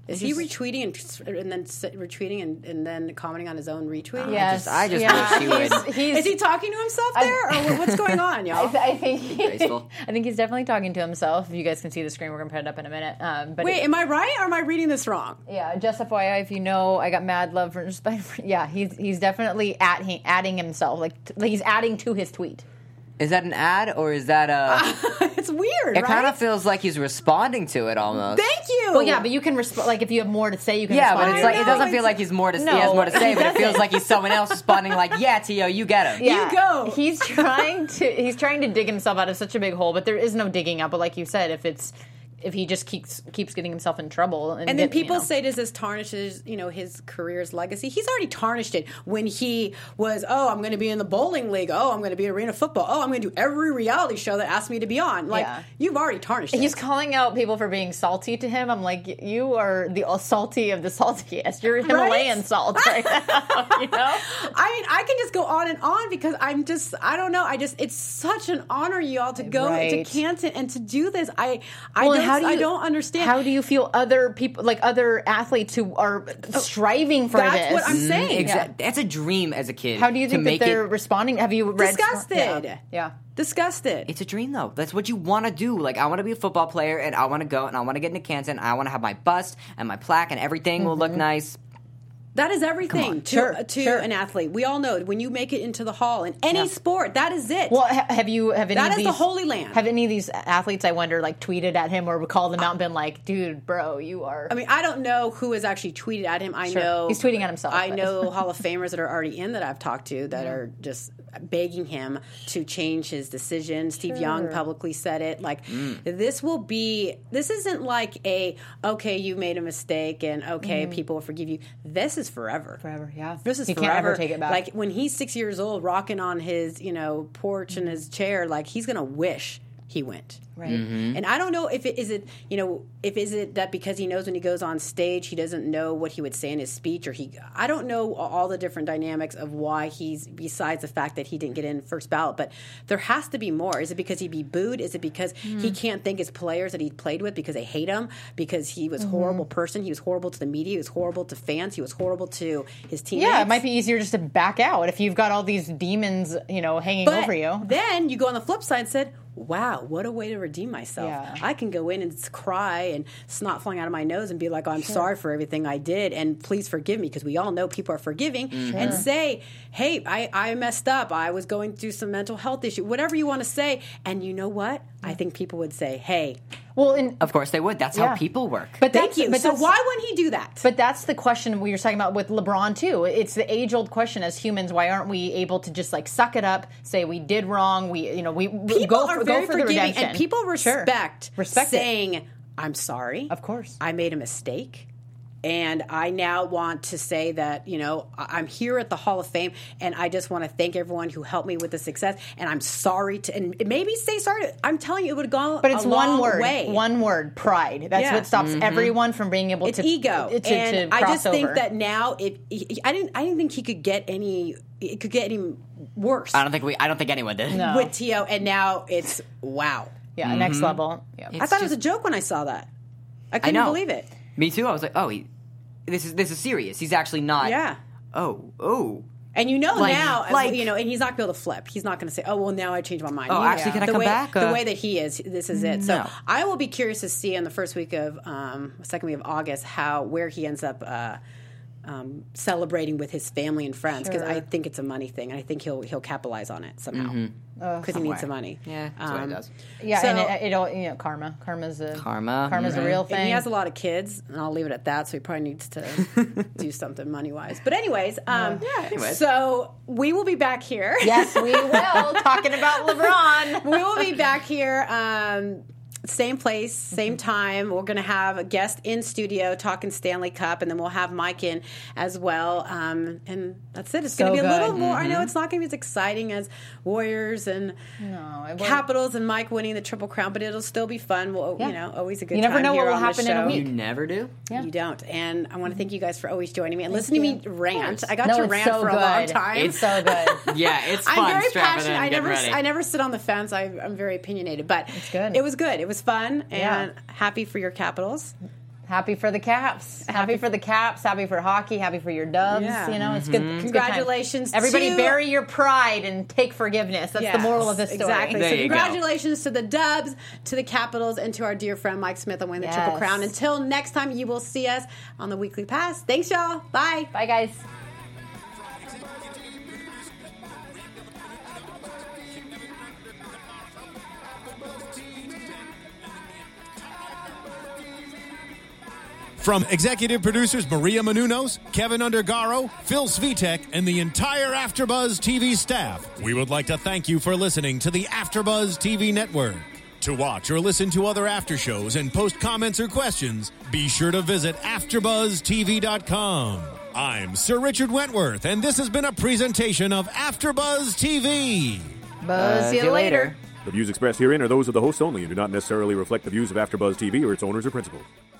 Is he retweeting and, and then s- retweeting and, and then commenting on his own retweet? Yes, I just yeah. wish he would. He's, he's, Is he talking to himself there, or what- what's going on, I, y'all? th- I think he, graceful. I think he's definitely talking to himself. If you guys can see the screen, we're gonna put it up in a minute. Um, but Wait, it- am I right, or am I reading this wrong? yeah, just F Y I, if you know, I got mad love for. Yeah, he's he's definitely at he, adding himself, like, t- like he's adding to his tweet. Is that an ad or is that a? It's weird, It right? kind of feels like he's responding to it almost. Thank you. Well, yeah, but you can respond. Like if you have more to say, you can. Yeah, respond but to it's like know, it doesn't it's- feel like he's more to No, he has more to say, it but it feels doesn't. like he's someone else responding like, "Yeah, Tio, you get him." Yeah, You go. He's trying to he's trying to dig himself out of such a big hole, but there is no digging out. But like you said, if it's if he just keeps keeps getting himself in trouble, and, And then get- you people know. say, does this tarnish his, you know, his career's legacy? He's already tarnished it when he was, oh, I'm going to be in the bowling league. Oh, I'm going to be in arena football. Oh, I'm going to do every reality show that asked me to be on. Like, Yeah. you've already tarnished it. He's calling out people for being salty to him. I'm like, you are the salty of the saltiest. You're Himalayan salt right now, you know? I mean, I can just go on and on because I'm just, I don't know. I just, it's such an honor, y'all, to go Right. to Canton and to do this. I, I, Well, don't, how do I you- don't understand. How do you feel other people, like other athletes who are striving for That's this? what I'm saying. Exactly. That's a dream as a kid. How do you to think that make they're it? responding? Have you read? Disgusted. Yeah. yeah. Disgusted. It's a dream though. That's what you want to do. Like I want to be a football player, and I want to go, and I want to get into Canton. I want to have my bust and my plaque, and everything will look nice. That is everything on. to, Sure, to sure. an athlete. We all know when you make it into the hall in any Yeah. sport, that is it. Well, ha- have you have any That of is these, the Holy Land. Have any of these athletes, I wonder, like tweeted at him or called them out and been like, "Dude, bro, you are." I mean, I don't know who has actually tweeted at him. I Sure. know He's tweeting at himself, I but- know Hall of Famers that are already in that I've talked to that are just begging him to change his decision. Steve Young publicly said it. Like this will be. This isn't like a okay, you made a mistake and okay, people will forgive you. This is forever. Forever, yeah. This is He forever. can't ever take it back. Like when he's six years old, rocking on his you know porch in his chair, like he's gonna wish he went. Right. And I don't know if it is it you know if is it that because he knows when he goes on stage he doesn't know what he would say in his speech or he I don't know all the different dynamics of why he's besides the fact that he didn't get in first ballot, but there has to be more. Is it because he'd be booed? Is it because he can't thank his players that he played with because they hate him, because he was a horrible person, he was horrible to the media, he was horrible to fans, he was horrible to his teammates? Yeah, it might be easier just to back out if you've got all these demons, you know, hanging But over you. then you go on the flip side and said, wow, what a way to redeem myself. Yeah. I can go in and s- cry and snot flying out of my nose and be like, oh, I'm sorry for everything I did and please forgive me, because we all know people are forgiving, and say, hey, I, I messed up. I was going through some mental health issue, whatever you want to say. And you know what? I think people would say, hey, Well, in, Of course they would. That's Yeah. how people work. but thank that's, you. But So that's- why wouldn't he do that? But that's the question we were talking about with LeBron too. It's the age-old question as humans: why aren't we able to just like suck it up, say we did wrong? We, you know, we People go are for, very go for the forgiving, redemption, and people Sure. respect, respect it. saying, I'm sorry. Of course. I made a mistake. And I now want to say that, you know, I- I'm here at the Hall of Fame, and I just want to thank everyone who helped me with the success. And I'm sorry to, and maybe say sorry. I'm telling you, it would have gone But it's a one long word. way. One word. Pride. That's Yeah. what stops everyone from being able It's to ego, to, to, and to I cross just think over. that now, if I didn't, I didn't think he could get any. It could get any worse I don't think we. I don't think anyone did. No. with Tio, and now it's wow. yeah, next level. Yeah. I thought it was a joke when I saw that. I couldn't know. believe it. Me too. I was like, oh, he, this is this is serious. He's actually not. Yeah. Oh, oh. And you know Like- now, like- you know, and he's not going to be able to flip. He's not going to say, "Oh, well, now I changed my mind." Oh, You- actually, can I the come way, back? The Uh, way that he is, this is it. So no. I will be curious to see in the first week of, um, second week of August, how where he ends up uh, um, celebrating with his family and friends, because Sure. I think it's a money thing, and I think he'll he'll capitalize on it somehow because he needs the money. Yeah, that's what Um, he does. Yeah, So- and it, it all, you know, karma. Karma's a Karma, Karma's a right. real And thing. he has a lot of kids, and I'll leave it at that. So he probably needs to do something money wise. But anyways, um, Yeah, anyways. so we will be back here. Yes, we will. Talking about LeBron. We will be back here. Um, same place, same Mm-hmm. time. We're going to have a guest in studio talking Stanley Cup, and then we'll have Mike in as well. Um, and that's it. It's going So to be a little good. more. I Mm-hmm. know it's not going to be as exciting as Warriors and No, it won't. Capitals and Mike winning the Triple Crown, but it'll still be fun. We'll, Yeah. You know, always a good You time never know here what will on the happen in a show. week. You never do. Yeah. You don't. And I want to thank you guys for always joining me and listening you. to me rant. I got No, to it's rant so for a long good. time. It's so good. Yeah, it's fun. I'm very Strap it passionate. in, I get never, ready. I never sit on the fence. I, I'm very opinionated, but It's good. It was good. It was fun, Yeah. and happy for your Capitals. Happy for the Caps. Happy, happy for the Caps. Happy for hockey. Happy for your Dubs. Yeah. You know, it's good. It's Congratulations. Good Everybody to... bury your pride and take forgiveness. That's yes, the moral of this story. Exactly. There so you congratulations go. to the Dubs, to the Capitals, and to our dear friend Mike Smith on winning yes. the Triple Crown. Until next time, you will see us on the Weekly Pass. Thanks, y'all. Bye. Bye, guys. From executive producers Maria Menounos, Kevin Undergaro, Phil Svitek, and the entire AfterBuzz T V staff, we would like to thank you for listening to the AfterBuzz T V network. To watch or listen to other after shows and post comments or questions, be sure to visit after buzz t v dot com. I'm Sir Richard Wentworth, and this has been a presentation of AfterBuzz T V. Buzz uh, you, you later. later. The views expressed herein are those of the hosts only and do not necessarily reflect the views of AfterBuzz T V or its owners or principals.